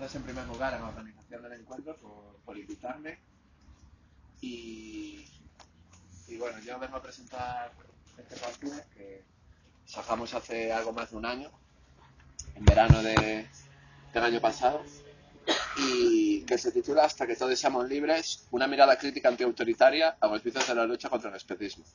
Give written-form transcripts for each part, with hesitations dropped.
gracias en primer lugar a la organización del encuentro por invitarme. Y bueno, yo vengo a presentar este partido que sacamos hace algo más de un año, en verano del año pasado, y que se titula Hasta que todos seamos libres, una mirada crítica antiautoritaria a los vicios de la lucha contra el especismo.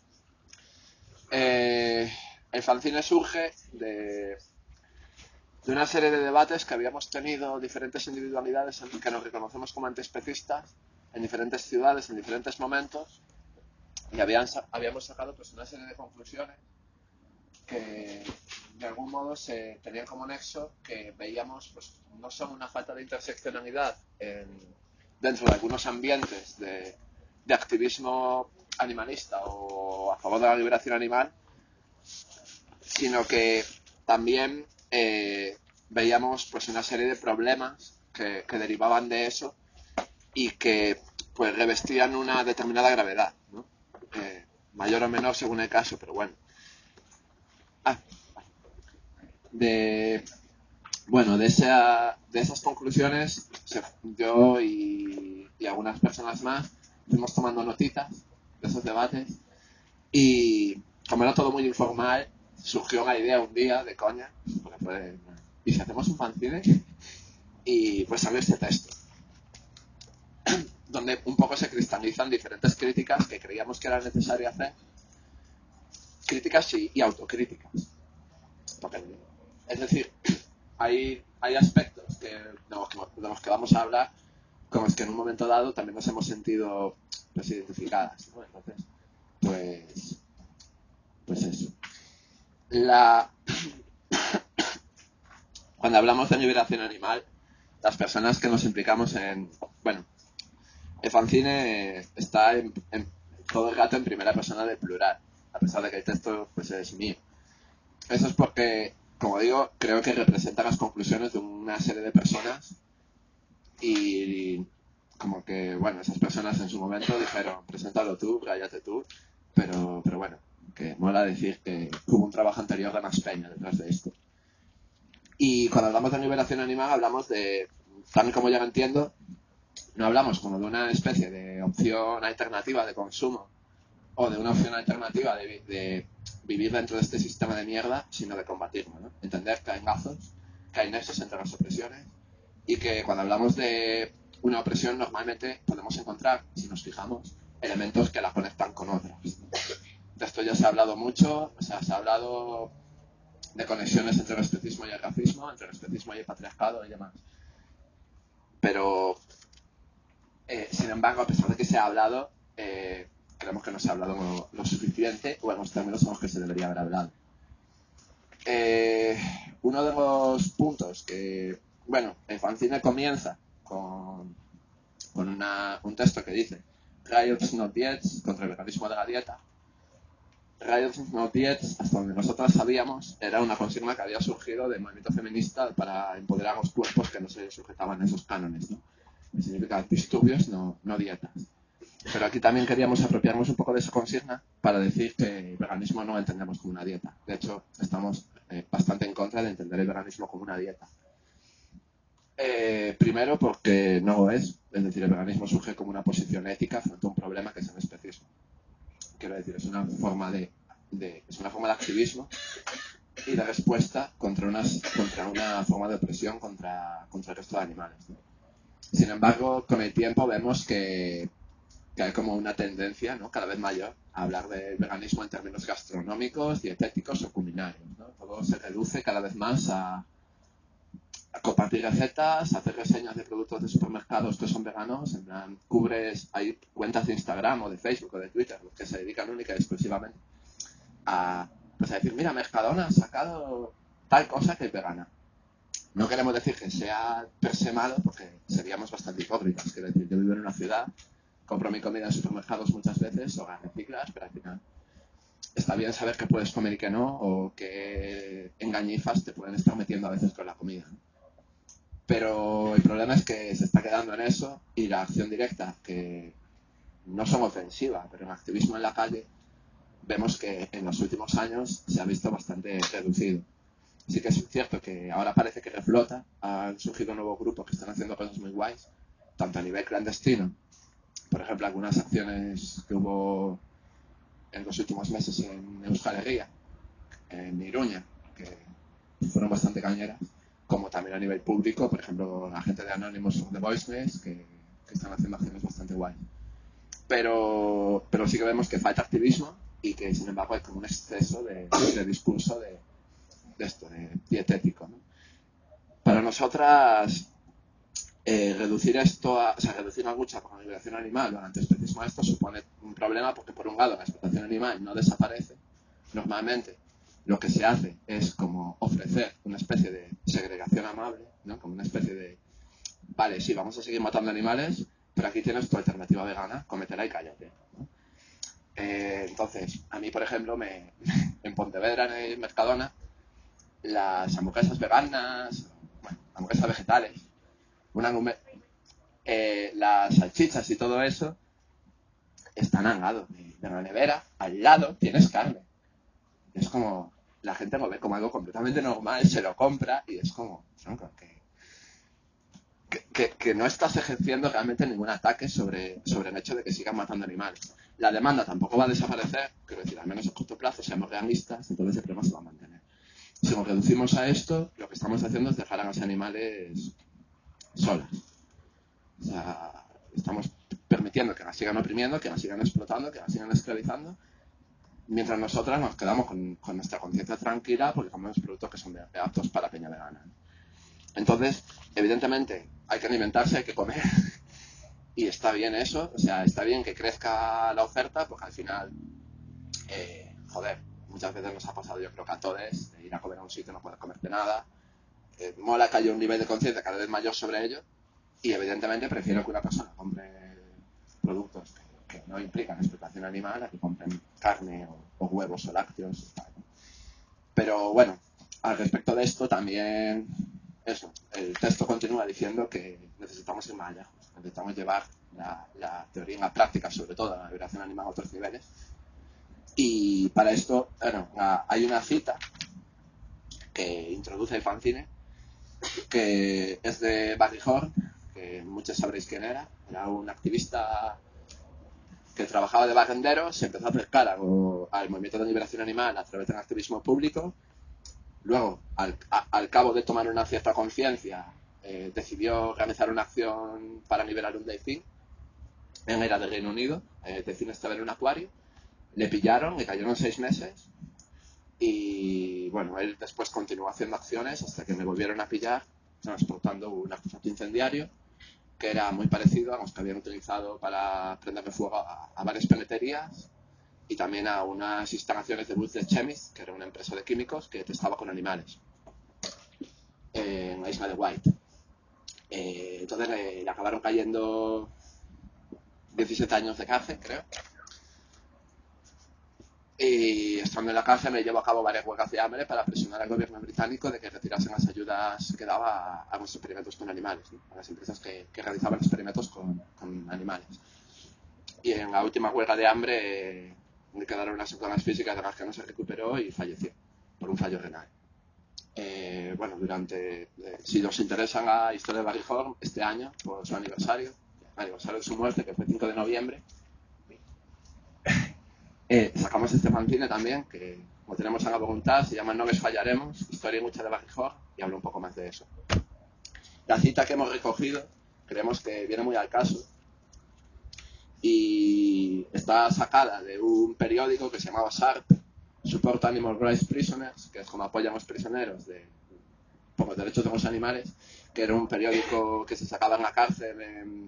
El fanzine surge de una serie de debates que habíamos tenido diferentes individualidades en que nos reconocemos como antiespecistas en diferentes ciudades, en diferentes momentos, y habíamos sacado pues una serie de conclusiones que de algún modo se tenían como nexo, que veíamos pues no solo una falta de interseccionalidad dentro de algunos ambientes de activismo animalista o a favor de la liberación animal, sino que también veíamos pues una serie de problemas que derivaban de eso y que pues revestían una determinada gravedad, ¿no? Mayor o menor según el caso, pero bueno. De esas conclusiones, yo y algunas personas más fuimos tomando notitas de esos debates, y como era todo muy informal, surgió la idea un día de coña, porque fue, ¿y si hacemos un fanzine? Y pues salió este texto, donde un poco se cristalizan diferentes críticas que creíamos que era necesario hacer, críticas y autocríticas. Porque, es decir, hay aspectos de los que vamos a hablar con los que en un momento dado también nos hemos sentido pues identificadas, ¿no? Entonces, pues eso. Cuando hablamos de liberación animal, las personas que nos implicamos el fanzine está en todo el rato en primera persona de plural, a pesar de que el texto pues es mío. Eso es porque, como digo, creo que representa las conclusiones de una serie de personas, y como que, bueno, esas personas en su momento dijeron, preséntalo tú, cállate tú, pero bueno, que mola decir que hubo un trabajo anterior de más peña detrás de esto. Y cuando hablamos de liberación animal hablamos de, tal como ya lo entiendo, no hablamos como de una especie de opción alternativa de consumo o de una opción alternativa de vivir dentro de este sistema de mierda, sino de combatirlo, ¿no? Entender que hay lazos, que hay nexos entre las opresiones, y que cuando hablamos de una opresión normalmente podemos encontrar, si nos fijamos, elementos que la conectan con otras. De esto ya se ha hablado mucho, o sea, se ha hablado de conexiones entre el especismo y el racismo, entre el especismo y el patriarcado y demás. Pero, sin embargo, a pesar de que se ha hablado, creemos que no se ha hablado lo suficiente, o en los términos en los que se debería haber hablado. Uno de los puntos que, bueno, el fanzine comienza con un texto que dice Riots Not Diets contra el veganismo de la dieta. Riots Not Diets, hasta donde nosotros sabíamos, era una consigna que había surgido del movimiento feminista para empoderar los cuerpos que no se sujetaban a esos cánones, ¿no? Que significa disturbios, no dietas. Pero aquí también queríamos apropiarnos un poco de esa consigna para decir que el veganismo no lo entendemos como una dieta. De hecho, estamos bastante en contra de entender el veganismo como una dieta. Primero porque no lo es decir, el veganismo surge como una posición ética frente a un problema que es el especismo. Quiero decir, es una forma de activismo y de respuesta contra una forma de opresión contra el resto de animales, ¿no? Sin embargo, con el tiempo vemos que hay como una tendencia, ¿no?, cada vez mayor a hablar del veganismo en términos gastronómicos, dietéticos o culinarios, ¿no? Todo se reduce cada vez más a compartir recetas, hacer reseñas de productos de supermercados que son veganos. En plan, hay cuentas de Instagram o de Facebook o de Twitter que se dedican única y exclusivamente a decir, mira, Mercadona ha sacado tal cosa que es vegana. No queremos decir que sea per se malo, porque seríamos bastante hipócritas. Quiero decir, yo vivo en una ciudad, compro mi comida en supermercados muchas veces o la reciclas, pero al final está bien saber qué puedes comer y qué no, o qué engañifas te pueden estar metiendo a veces con la comida, ¿no? Pero el problema es que se está quedando en eso, y la acción directa, que no son ofensivas, pero en activismo en la calle, vemos que en los últimos años se ha visto bastante reducido. sí que es cierto que ahora parece que reflota. Han surgido nuevos grupos que están haciendo cosas muy guays, tanto a nivel clandestino, por ejemplo, algunas acciones que hubo en los últimos meses en Euskal Herria, en Iruña, que fueron bastante cañeras, como también a nivel público, por ejemplo, la gente de Anonymous of the Voiceless, que están haciendo acciones bastante guays. Pero sí que vemos que falta activismo y que, sin embargo, hay como un exceso de discurso de esto, de dietético, ¿no? Para nosotras, reducir reducir la lucha por la liberación animal o el antiespecismo a esto supone un problema porque, por un lado, la explotación animal no desaparece. Normalmente, lo que se hace es como ofrecer una especie de segregación amable, ¿no? Como una especie de, vale, sí, vamos a seguir matando animales, pero aquí tienes tu alternativa vegana, cómetela y cállate, ¿no? Entonces, a mí, por ejemplo, en Pontevedra, en el Mercadona, las hamburguesas veganas, bueno, hamburguesas vegetales, una, las salchichas y todo eso están al lado de la nevera, al lado tienes carne. Es como, la gente lo ve como algo completamente normal, se lo compra y es como, que no estás ejerciendo realmente ningún ataque sobre el hecho de que sigan matando animales. La demanda tampoco va a desaparecer, quiero decir, al menos a corto plazo, seamos realistas, entonces el problema se va a mantener. Si nos reducimos a esto, lo que estamos haciendo es dejar a los animales solas. O sea, estamos permitiendo que las sigan oprimiendo, que las sigan explotando, que las sigan esclavizando, mientras nosotras nos quedamos con nuestra conciencia tranquila porque comemos productos que son aptos para peña vegana. Entonces, evidentemente, hay que alimentarse, hay que comer, y está bien eso, o sea, está bien que crezca la oferta, porque al final, joder, muchas veces nos ha pasado, yo creo que a todos, de ir a comer a un sitio y no poder comerte nada. Mola que haya un nivel de conciencia cada vez mayor sobre ello, y evidentemente prefiero que una persona compre productos que no implican explotación animal a que compren carne o huevos o lácteos. Pero bueno, al respecto de esto también, eso, el texto continúa diciendo que necesitamos ir más lejos, necesitamos llevar la teoría en la práctica, sobre todo la liberación animal a otros niveles. Y para esto, bueno, hay una cita que introduce el fanzine, que es de Barry Horn, que muchos sabréis quién era. Era un activista que trabajaba de barrendero, se empezó a acercar al movimiento de liberación animal a través del activismo público. Luego, al cabo de tomar una cierta conciencia, decidió realizar una acción para liberar un delfín. Era del Reino Unido, el delfín estaba en un acuario, le pillaron, le cayeron 6 meses y bueno, él después continuó haciendo acciones hasta que me volvieron a pillar transportando un artefacto incendiario que era muy parecido a los que habían utilizado para prenderle fuego a varias peluquerías y también a unas instalaciones de Booth de Chemist, que era una empresa de químicos que testaba con animales en la isla de White. Entonces le acabaron cayendo 17 años de cárcel, creo. Y estando en la cárcel me llevó a cabo varias huelgas de hambre para presionar al gobierno británico de que retirasen las ayudas que daba a los experimentos con animales, ¿no? A las empresas que realizaban experimentos con animales. Y en la última huelga de hambre le quedaron unas secuelas físicas de las que no se recuperó y falleció por un fallo renal. Bueno, si os interesa la historia de Barry Horn, este año, por su aniversario, el aniversario de su muerte, que fue el 5 de noviembre, sacamos este fanzine también, que como tenemos a la voluntad, se llama No les fallaremos, historia y mucha de Barry Horn, y hablo un poco más de eso. La cita que hemos recogido creemos que viene muy al caso y está sacada de un periódico que se llamaba SARP, Support Animal Rights Prisoners, que es como apoyan a los prisioneros por los derechos de los animales, que era un periódico que se sacaba en la cárcel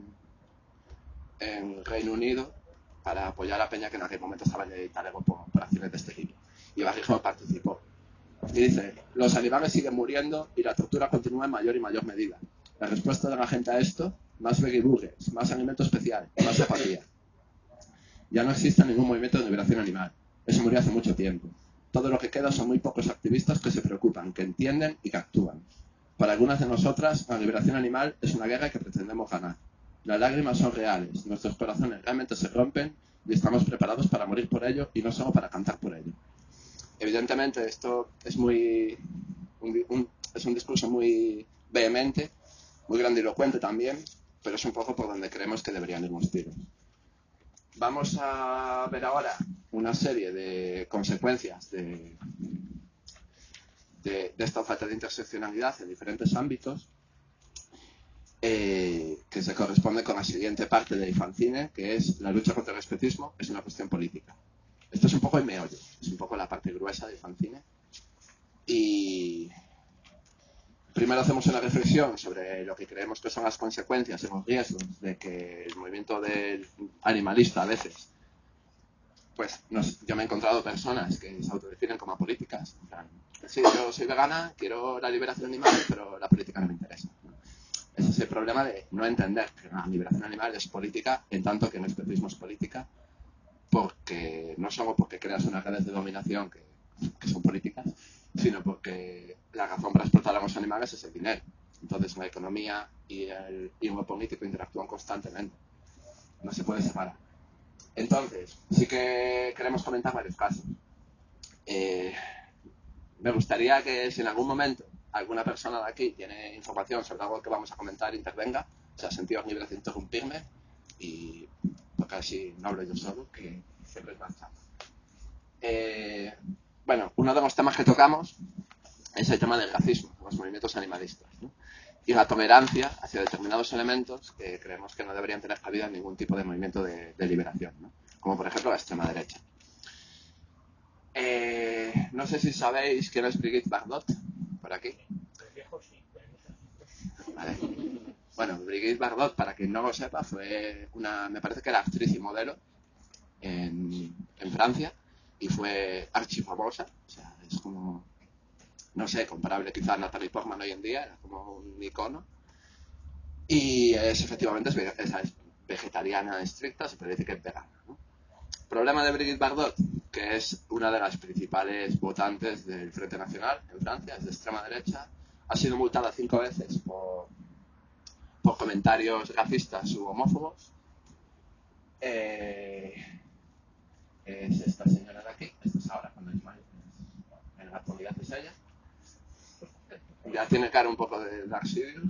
en Reino Unido para apoyar a la peña que en aquel momento estaba en el talego por acciones de este tipo. Y Barry Horn participó. Y dice, los animales siguen muriendo y la tortura continúa en mayor y mayor medida. La respuesta de la gente a esto, más veggie burgers, más alimento especial, más apatía. Ya no existe ningún movimiento de liberación animal. Eso murió hace mucho tiempo. Todo lo que queda son muy pocos activistas que se preocupan, que entienden y que actúan. Para algunas de nosotras, la liberación animal es una guerra que pretendemos ganar. Las lágrimas son reales, nuestros corazones realmente se rompen y estamos preparados para morir por ello y no solo para cantar por ello. Evidentemente esto es muy es un discurso muy vehemente, muy grandilocuente también, pero es un poco por donde creemos que deberían ir los tiros. Vamos a ver ahora una serie de consecuencias de esta falta de interseccionalidad en diferentes ámbitos, que se corresponde con la siguiente parte de Ifancine, que es la lucha contra el especismo es una cuestión política. Esto es un poco el meollo, es un poco la parte gruesa de Ifancine. Y primero hacemos una reflexión sobre lo que creemos que son las consecuencias y los riesgos de que el movimiento del animalista a veces, pues yo me he encontrado personas que se autodefinen como políticas. En plan, sí, yo soy vegana, quiero la liberación animal, pero la política no me interesa, ¿no? Ese es el problema de no entender que la liberación animal es política en tanto que el especismo es política, porque no solo porque creas unas redes de dominación que son políticas, sino porque la razón para explotar a los animales es el dinero. Entonces la economía y lo político interactúan constantemente. No se puede separar. Entonces, sí que queremos comentar varios casos. Me gustaría que si en algún momento alguna persona de aquí tiene información sobre algo que vamos a comentar, intervenga. O sea, sentidos libres de interrumpirme, y porque así no hablo yo solo, que siempre es más chato. Bueno, uno de los temas que tocamos es el tema del racismo, los movimientos animalistas, ¿no? Y la tolerancia hacia determinados elementos que creemos que no deberían tener cabida en ningún tipo de movimiento de liberación, ¿no? Como por ejemplo la extrema derecha. No sé si sabéis quién es Brigitte Bardot, por aquí. Vale. Bueno, Brigitte Bardot, para quien no lo sepa, fue me parece que era actriz y modelo en Francia, y fue archifamosa. O sea, es como, no sé, comparable quizá a Natalie Portman hoy en día, era como un icono. Y efectivamente es vegetariana estricta, se puede decir que es vegana, ¿no? Problema de Brigitte Bardot, que es una de las principales votantes del Frente Nacional en Francia, es de extrema derecha, ha sido multada 5 veces por comentarios racistas u homófobos. Es esta señora de aquí, esto es ahora cuando Ismael, en la actualidad es ella. Ya tiene cara un poco de Dark Sirius,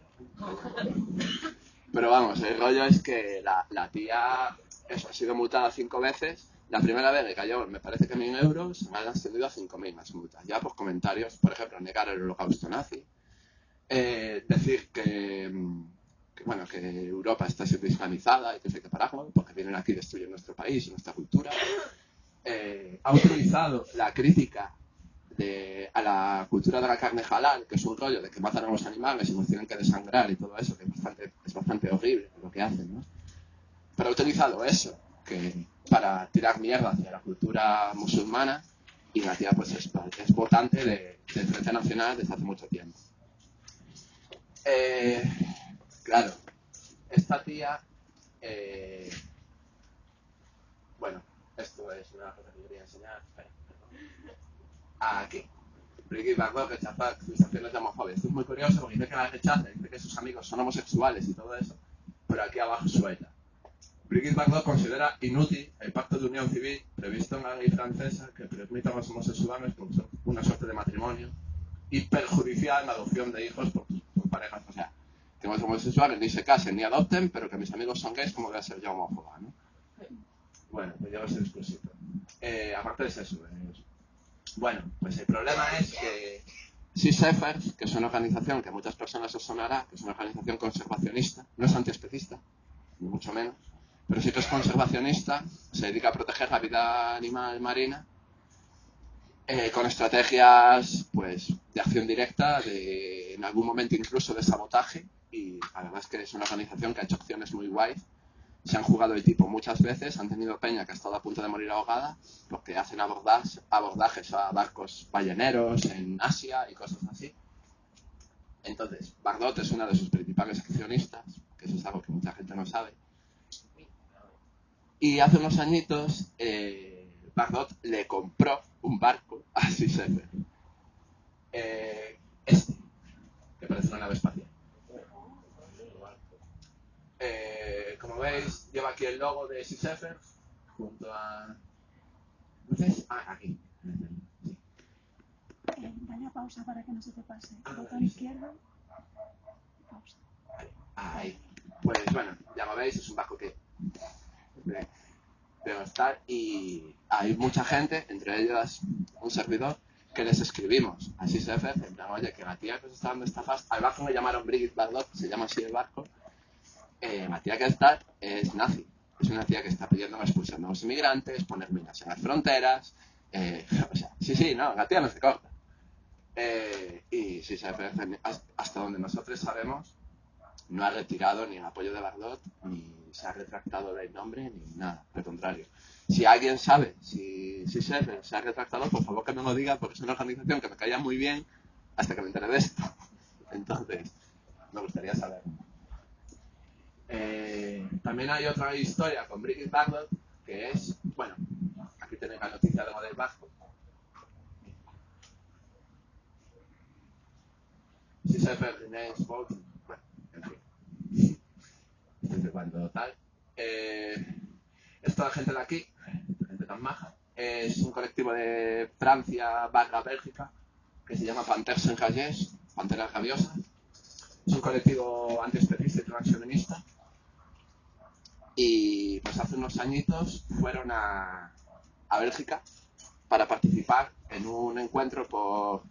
pero vamos, el rollo es que la tía eso, ha sido multada 5 veces. La primera vez le cayó, me parece que 1.000 euros, se han ascendido a 5.000 más multas. Ya por comentarios, por ejemplo, negar el holocausto nazi, decir bueno, que Europa está siendo islamizada y que se paraguas porque vienen aquí y destruyen nuestro país y nuestra cultura. Ha utilizado la crítica a la cultura de la carne halal, que es un rollo de que matan a los animales y nos tienen que desangrar y todo eso, que es bastante horrible lo que hacen, ¿no? Pero ha utilizado eso para tirar mierda hacia la cultura musulmana, y la tía pues es votante del Frente Nacional desde hace mucho tiempo. Claro, esta tía, bueno, esto es una cosa que quería enseñar. Aquí. Brigitte Bardot rechaza acusaciones de homofobia. Esto es muy curioso porque dice que la rechaza, dice que sus amigos son homosexuales y todo eso, pero aquí abajo suelta. Brigitte Bardot considera inútil el pacto de unión civil previsto en la ley francesa que permite a los homosexuales una suerte de matrimonio, y perjudicial la adopción de hijos por parejas. O sea, que los homosexuales ni se casen ni adopten, pero que mis amigos son gays, como voy a ser yo homófoba, ¿no? Bueno, pues ya va a ser exclusivo. Aparte de eso, bueno, pues el problema es que Sea Shepherd, que es una organización que a muchas personas os sonará, que es una organización conservacionista, no es antiespecista, ni mucho menos, pero sí que es conservacionista, se dedica a proteger la vida animal marina, con estrategias pues de acción directa, en algún momento incluso de sabotaje, y además que es una organización que ha hecho acciones muy guays. Se han jugado el tipo muchas veces, han tenido peña que ha estado a punto de morir ahogada porque hacen abordajes a barcos balleneros en Asia y cosas así. Entonces, Bardot es una de sus principales accionistas, que eso es algo que mucha gente no sabe. Y hace unos añitos, Bardot le compró un barco a Sea Shepherd. Que parece una nave espacial. Como veis, lleva aquí el logo de Sea Shepherd junto a... ¿No sé? Aquí. Sí. Dale pausa para que no se te pase. Botón izquierdo. Pausa. Ahí. Pues bueno, ya lo veis, es un barco que debe estar y hay mucha gente, entre ellas un servidor, que les escribimos así se hace, en plan, oye, que la tía que os está dando estafas, al barco me llamaron Brigitte Bardot, se llama así el barco, la tía que está es nazi, es una tía que está pidiendo expulsar a los inmigrantes, poner minas en las fronteras, o sea, sí, no, la tía no se corta. Y sí, hasta donde nosotros sabemos, no ha retirado ni el apoyo de Bardot, ni se ha retractado del nombre, ni nada, al contrario. Si alguien sabe si se ha retractado, por favor que me lo diga, porque es una organización que me caía muy bien hasta que me enteré de esto. Entonces, me gustaría saber. También hay otra historia con Brigitte Bardot, que es, bueno, aquí tenéis la noticia de lo del barco. Si se René Sport, bueno, en fin. Desde cuando tal. Es toda gente de aquí, gente tan maja. Es un colectivo de Francia barra Bélgica que se llama Panthères Enragés, Panteras Rabiosas. Es un colectivo antiespecista y transfeminista. Y pues hace unos añitos fueron a Bélgica para participar en un encuentro por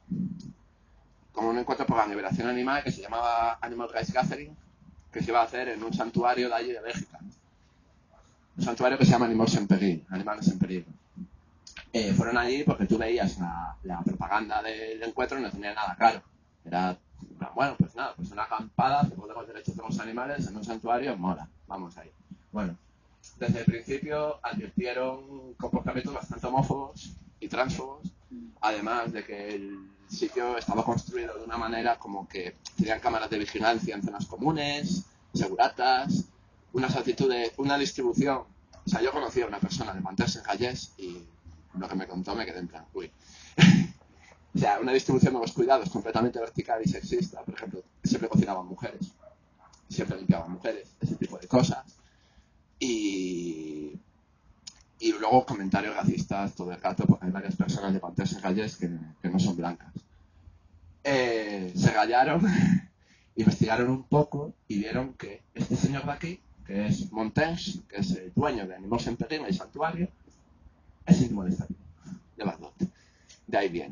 la liberación animal que se llamaba Animal Rights Gathering, que se iba a hacer en un santuario de allí de Bélgica. Un santuario que se llama Animals en Peligro. Fueron allí porque tú veías la propaganda del encuentro y no tenía nada claro. Era, bueno, pues nada, pues una acampada, se los derechos de los animales en un santuario, mola, vamos ahí. Bueno, desde el principio advirtieron comportamientos bastante homófobos y transfobos, además de que el sitio estaba construido de una manera como que tenían cámaras de vigilancia en zonas comunes, seguratas, unas actitudes, una distribución. O sea, yo conocí a una persona de Panthères Enragés y lo que me contó me quedé en plan, uy. O sea, una distribución de los cuidados completamente vertical y sexista. Por ejemplo, siempre cocinaban mujeres, siempre limpiaban mujeres, ese tipo de cosas. Y luego comentarios racistas todo el rato, porque hay varias personas de Panthères Enragés que no son blancas. Se rayaron, investigaron un poco y vieron que este señor de aquí, que es Montaigne, que es el dueño de Animals en Peligro y Santuario, es íntimo de Bardot. De ahí viene.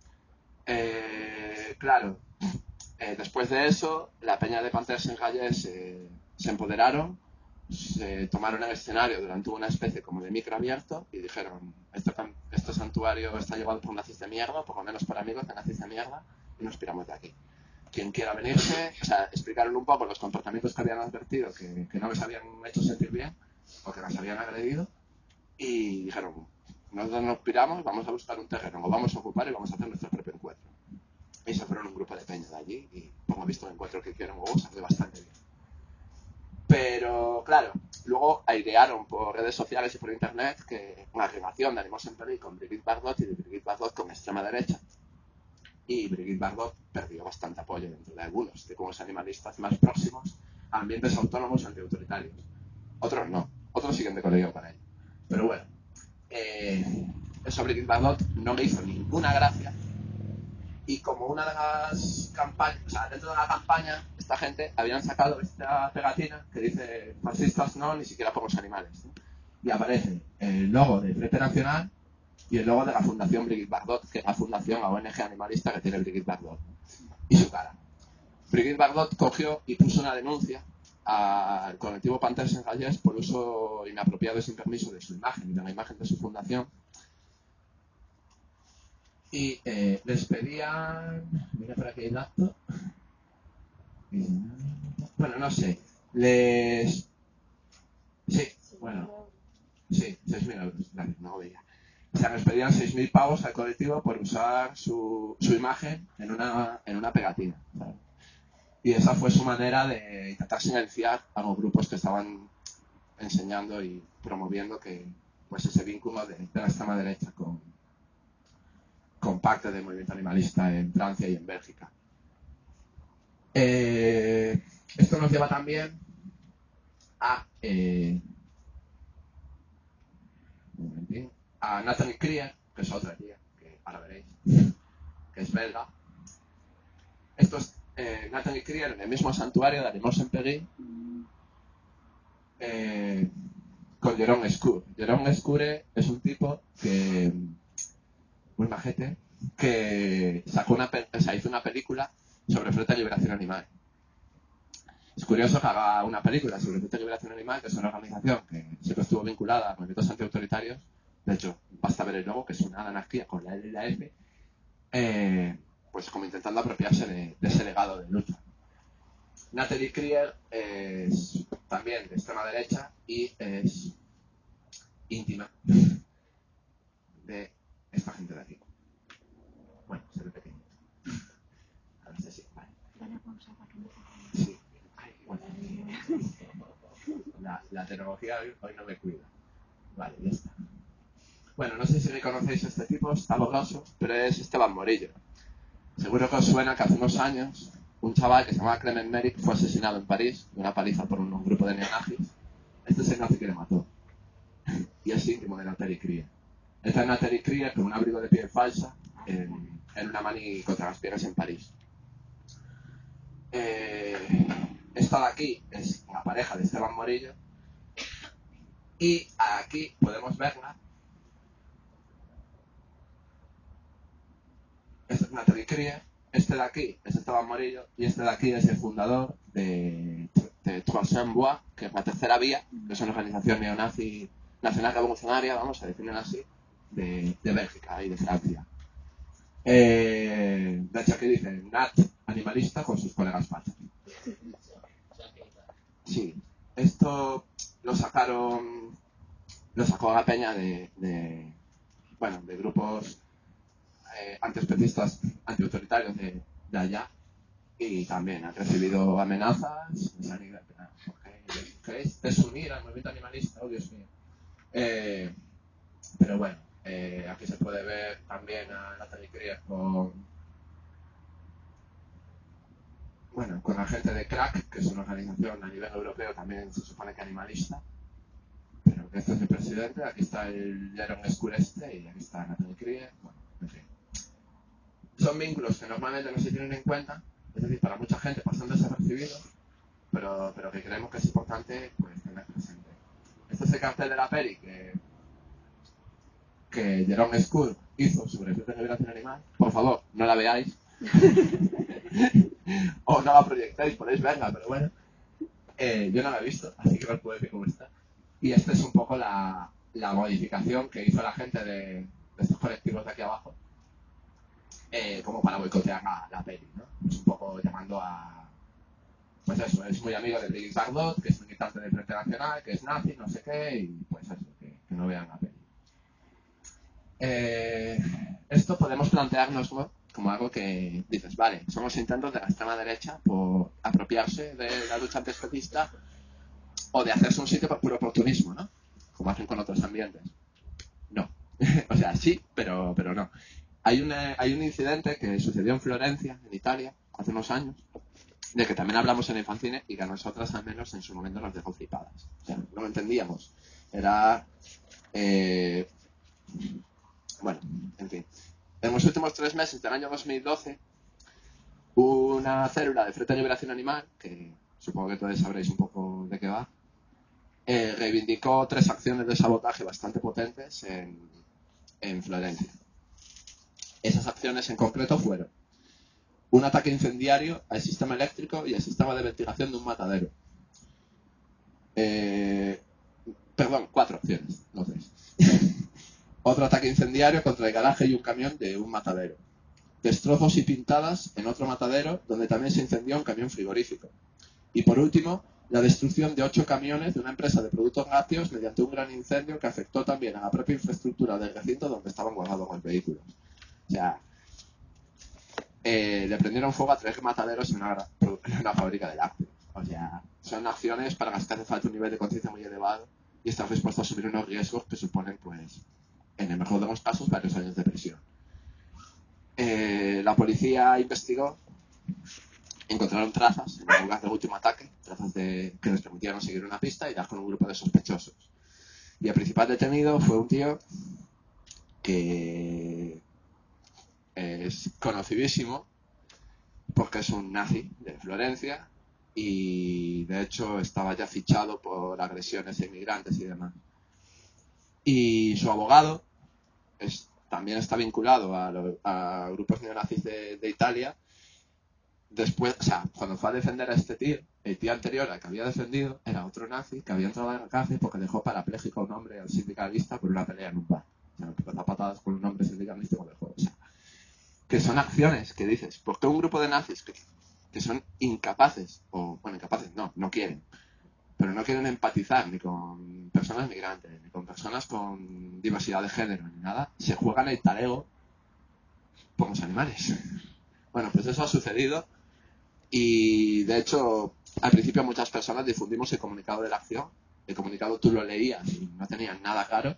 Claro, después de eso, la peña de Panthères Enragés se empoderaron, se tomaron el escenario durante una especie como de micro abierto y dijeron, este santuario está llevado por nazis de mierda, por lo menos por amigos de nazis de mierda, y nos piramos de aquí. Quien quiera venirse, o sea, explicaron un poco los comportamientos que habían advertido, que no les habían hecho sentir bien, o que las habían agredido, y dijeron, nosotros nos piramos, vamos a buscar un terreno, lo vamos a ocupar y vamos a hacer nuestro propio encuentro. Y se fueron un grupo de peña de allí y, por lo visto, el encuentro que hicieron luego salió bastante bien. Pero, claro, luego airearon por redes sociales y por internet que una relación de Animals en Peligro con Brigitte Bardot y de Brigitte Bardot con extrema derecha. Y Brigitte Bardot perdió bastante apoyo dentro de algunos, de los animalistas más próximos a ambientes autónomos antiautoritarios. Otros no, otros siguen de colegio con ella. Pero bueno, eso a Brigitte Bardot no le hizo ninguna gracia. Y como una de las campañas, o sea, dentro de la campaña, esta gente habían sacado esta pegatina que dice fascistas no, ni siquiera por los animales, ¿no? Y aparece el logo del Frente Nacional y el logo de la Fundación Brigitte Bardot, que es la fundación, la ONG animalista que tiene Brigitte Bardot, ¿no? Y su cara. Brigitte Bardot cogió y puso una denuncia al colectivo Panthères Enragés por uso inapropiado y sin permiso de su imagen y de la imagen de su fundación. Y les pedían, mira por aquí el dato, bueno, no sé, sí, bueno, sí, 6.000 euros, vale, no lo veía. O sea, les pedían 6.000 pavos al colectivo por usar su imagen en una pegatina, ¿sabes? Y esa fue su manera de intentar silenciar a los grupos que estaban enseñando y promoviendo que pues ese vínculo de la extrema derecha con parte del movimiento animalista en Francia y en Bélgica. Esto nos lleva también a Natalie Krier, que es otra tía, que ahora veréis, que es belga. Esto es Nathalie Krier en el mismo santuario de Arimos-en-Pegui, con Jérôme Escure. Jérôme Escure es un tipo que, muy majete, que hizo una película sobre Frente de Liberación Animal. Es curioso que haga una película sobre Frente de Liberación Animal, que es una organización que siempre estuvo vinculada a movimientos antiautoritarios. De hecho, basta ver el logo, que es una anarquía con la L y la F, pues como intentando apropiarse de ese legado de lucha. Nathalie Krier es también de extrema derecha y es íntima de esta gente de aquí. Bueno, se ve pequeño. Ahora sí, vale. Dale pausa para que no se Sí. Ay, bueno. La tecnología hoy no me cuida. Vale, ya está. Bueno, no sé si reconocéis a este tipo, está borroso, pero es Esteban Morillo. Seguro que os suena que hace unos años un chaval que se llamaba Clement Merrick fue asesinado en París de una paliza por un grupo de neonazis. Este es el nazi que le mató. Y es íntimo de Nathalie Krier. Esta es Nathalie Krier con un abrigo de piel falsa en una mani contra las piernas en París. Esta de aquí es la pareja de Esteban Morillo. Y aquí podemos verla. Esta es Nathalie Krier. Este de aquí es Esteban Morillo y este de aquí es el fundador de Troisième Voie, que es la tercera vía, que es una organización neonazi nacional revolucionaria, vamos a definirla así, de Bélgica y de Francia. De hecho aquí dice Nat animalista con sus colegas fachas. Sí, esto lo sacó la peña de grupos antiespecistas, antiautoritarios de allá, y también han recibido amenazas, ¿queréis desunir al movimiento animalista? Oh, Dios mío. Pero bueno, aquí se puede ver también a Nathalie Krier con la gente de CRAC, que es una organización a nivel europeo también se supone que animalista, pero que este es el presidente. Aquí está el Jérôme Escure y aquí está Nathalie Krier. Bueno, en fin. Son vínculos que normalmente no se tienen en cuenta, es decir, para mucha gente pasan desapercibidos, pero que creemos que es importante pues tener presente. Este es el cartel de la peli que Jérôme Escure hizo sobre el Frente de Liberación Animal. Por favor, no la veáis. O no la proyectéis, podéis verla, pero bueno. Yo no la he visto, así que no os puedo decir cómo está. Y esta es un poco la modificación que hizo la gente de estos colectivos de aquí abajo, como para boicotear la peli, ¿no? Pues un poco llamando a... Pues eso, es muy amigo de Brigitte Bardot, que es militante del Frente Nacional, que es nazi, no sé qué, y pues eso, que no vean la peli. Esto podemos planteárnoslo como algo que dices, vale, son los intentos de la extrema derecha por apropiarse de la lucha antiespecista o de hacerse un sitio por puro oportunismo, ¿no? Como hacen con otros ambientes. No. O sea, sí, pero no. Hay un incidente que sucedió en Florencia, en Italia, hace unos años, de que también hablamos en el fanzine y que a nosotras al menos en su momento nos dejó flipadas. O sea, no lo entendíamos. Era... bueno, en fin. En los últimos 3 meses del año 2012, una célula de Frente de Liberación Animal, que supongo que todos sabréis un poco de qué va, reivindicó 3 acciones de sabotaje bastante potentes en Florencia. Esas acciones en concreto fueron un ataque incendiario al sistema eléctrico y al sistema de ventilación de un matadero. Perdón, 4 acciones, no 3. Otro ataque incendiario contra el garaje y un camión de un matadero. Destrozos y pintadas en otro matadero donde también se incendió un camión frigorífico. Y por último, la destrucción de 8 camiones de una empresa de productos lácteos mediante un gran incendio que afectó también a la propia infraestructura del recinto donde estaban guardados los vehículos. O sea, le prendieron fuego a 3 mataderos en una fábrica de lácteos. O sea, son acciones para las que hace falta un nivel de conciencia muy elevado y estar dispuesto a asumir unos riesgos que suponen, pues, en el mejor de los casos, varios años de prisión. La policía investigó, encontraron trazas en el lugar del último ataque, trazas que les permitieron seguir una pista y dar con un grupo de sospechosos. Y el principal detenido fue un tío que es conocidísimo porque es un nazi de Florencia y de hecho estaba ya fichado por agresiones a inmigrantes y demás. Y su abogado también está vinculado a grupos neonazis de Italia. Después, o sea, cuando fue a defender a este tío, el tío anterior al que había defendido era otro nazi que había entrado en la cárcel porque dejó parapléjico a un hombre al sindicalista por una pelea en un bar. O sea, empezó a patadas con un hombre sindicalista y lo dejó. O sea, que son acciones que dices, ¿por qué un grupo de nazis que son incapaces, o bueno, incapaces, no quieren, pero no quieren empatizar ni con personas migrantes, ni con personas con diversidad de género, ni nada, se juegan el talego por los animales? Bueno, pues eso ha sucedido y de hecho al principio muchas personas difundimos el comunicado de la acción. El comunicado tú lo leías y no tenías nada claro.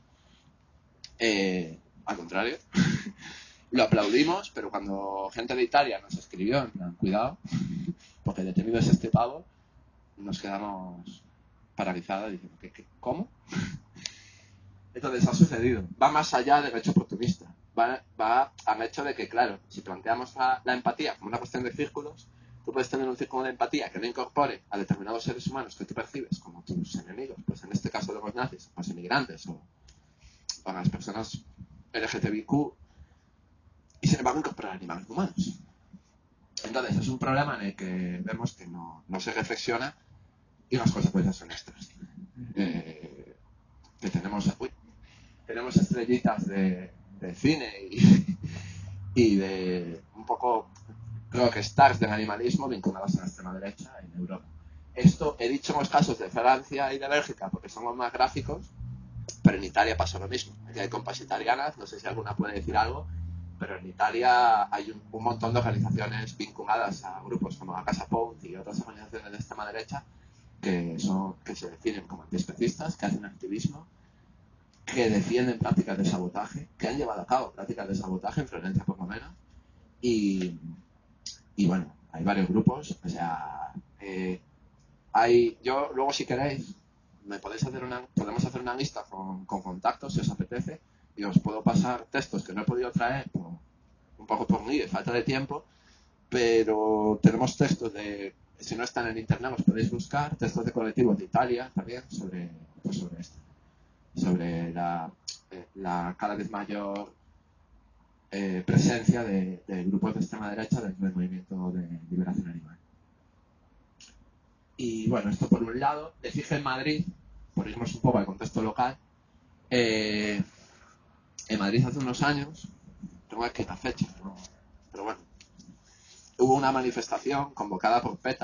Al contrario, lo aplaudimos, pero cuando gente de Italia nos escribió en plan, cuidado, porque detenido es este pavo, nos quedamos paralizados diciendo, ¿cómo? Entonces ha sucedido. Va más allá del hecho oportunista. Va al hecho de que, claro, si planteamos la empatía como una cuestión de círculos, tú puedes tener un círculo de empatía que no incorpore a determinados seres humanos que tú percibes como tus enemigos, pues en este caso de los nazis, los inmigrantes o las personas LGTBIQ, y sin embargo incorporar animales humanos. Entonces es un problema en el que vemos que no se reflexiona y las consecuencias son estas. Que tenemos estrellitas de cine y de un poco rockstars del animalismo vinculados a la extrema derecha en Europa. Esto he dicho en los casos de Francia y de Bélgica porque son los más gráficos, pero en Italia pasó lo mismo. Aquí hay compas italianas, no sé si alguna puede decir algo, pero en Italia hay un montón de organizaciones vinculadas a grupos como la Casa Pound y otras organizaciones de extrema derecha que se definen como antiespecistas, que hacen activismo, que defienden prácticas de sabotaje, que han llevado a cabo prácticas de sabotaje en Florencia por lo menos, y bueno, hay varios grupos, o sea, yo luego si queréis podemos hacer una lista con contactos si os apetece y os puedo pasar textos que no he podido traer un poco por mí de falta de tiempo, pero tenemos textos si no están en internet los podéis buscar, textos de colectivos de Italia también sobre esto, sobre la cada vez mayor presencia de grupos de extrema derecha dentro del movimiento de liberación animal. Y bueno, esto por un lado. De fija en Madrid, por irnos un poco al contexto local, en Madrid hace unos años, tengo aquí la fecha, pero bueno, hubo una manifestación convocada por PETA,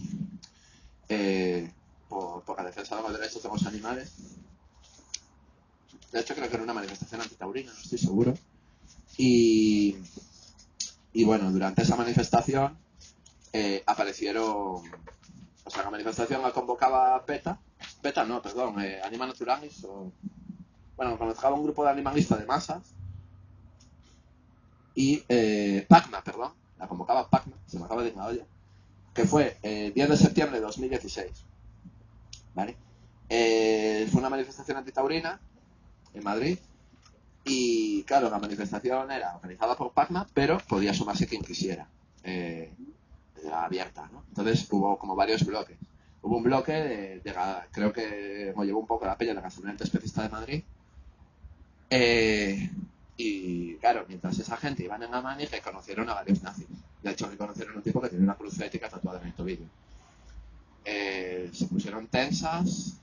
por la defensa de los derechos de los animales. De hecho creo que era una manifestación antitaurina, no estoy seguro. Y bueno, durante esa manifestación aparecieron, o sea, la manifestación la convocaba PETA, Anima Naturalis, bueno, convocaba un grupo de animalistas de masas, y PACMA, la convocaba PACMA, se me acaba de ir la olla, que fue el 10 de septiembre de 2016, ¿vale? Fue una manifestación antitaurina en Madrid, y claro, la manifestación era organizada por PACMA, pero podía sumarse quien quisiera. Era abierta, ¿no? Entonces hubo como varios bloques. Hubo un bloque creo que lo llevó un poco la peña de la Gasolina Especista de Madrid. Y claro, mientras esa gente iban en la mani, reconocieron a varios nazis. De hecho, reconocieron a un tipo que tenía una cruz ética tatuada en el tobillo. Se pusieron tensos,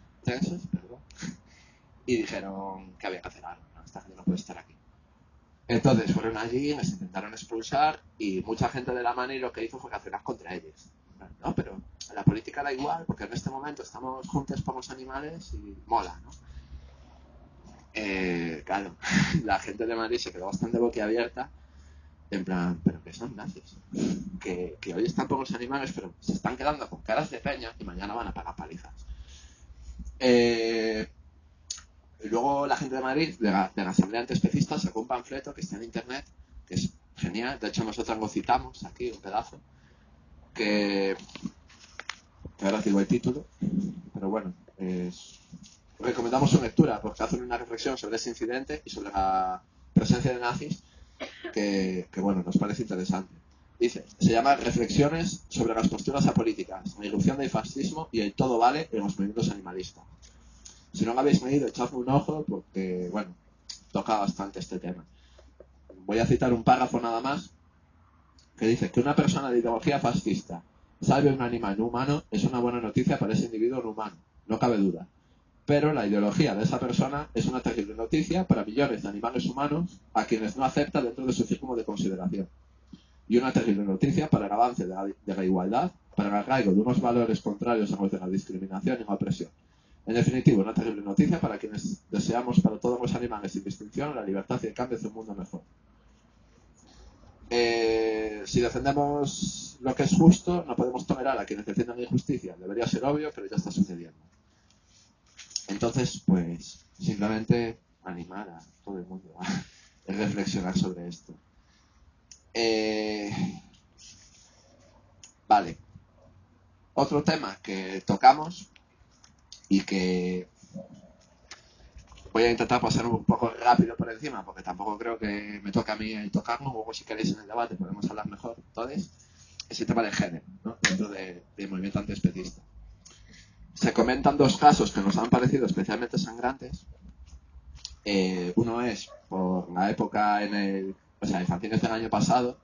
y dijeron que había que hacer algo, ¿no? Esta gente no puede estar aquí. Entonces fueron allí, les intentaron expulsar y mucha gente de la mani lo que hizo fue accionar contra ellos. No, pero la política da igual porque en este momento estamos juntos por los animales y mola, ¿no? Claro, la gente de Madrid se quedó bastante boquiabierta, en plan, pero que son nazis, que hoy están por los animales, pero se están quedando con caras de peña y mañana van a pagar palizas. Y luego la gente de Madrid, de la Asamblea Antiespecista, sacó un panfleto que está en internet, que es genial. De hecho, nosotros lo citamos aquí, un pedazo, que ahora digo el título, pero bueno, recomendamos su lectura porque hacen una reflexión sobre ese incidente y sobre la presencia de nazis que bueno, nos parece interesante. Dice, se llama Reflexiones sobre las posturas apolíticas, la irrupción del fascismo y el todo vale en los movimientos animalistas. Si no lo habéis leído, echadme un ojo porque, bueno, toca bastante este tema. Voy a citar un párrafo nada más que dice que una persona de ideología fascista salve un animal no humano es una buena noticia para ese individuo no humano, no cabe duda. Pero la ideología de esa persona es una terrible noticia para millones de animales humanos a quienes no acepta dentro de su círculo de consideración. Y una terrible noticia para el avance de la igualdad, para el arraigo de unos valores contrarios a los de la discriminación y la opresión. En definitiva, una terrible noticia para quienes deseamos para todos los animales sin distinción la libertad y el cambio hacia un mundo mejor. Si defendemos lo que es justo, no podemos tolerar a quienes defiendan la injusticia. Debería ser obvio, pero ya está sucediendo. Entonces, pues, simplemente animar a todo el mundo a reflexionar sobre esto. Vale. Otro tema que tocamos y que voy a intentar pasar un poco rápido por encima porque tampoco creo que me toque a mí tocarlo. Luego si queréis en el debate podemos hablar mejor. Entonces, es el tema del género, ¿no? Dentro del movimiento antiespecista. Se comentan dos casos que nos han parecido especialmente sangrantes. Uno es por la época en fanzines del año pasado.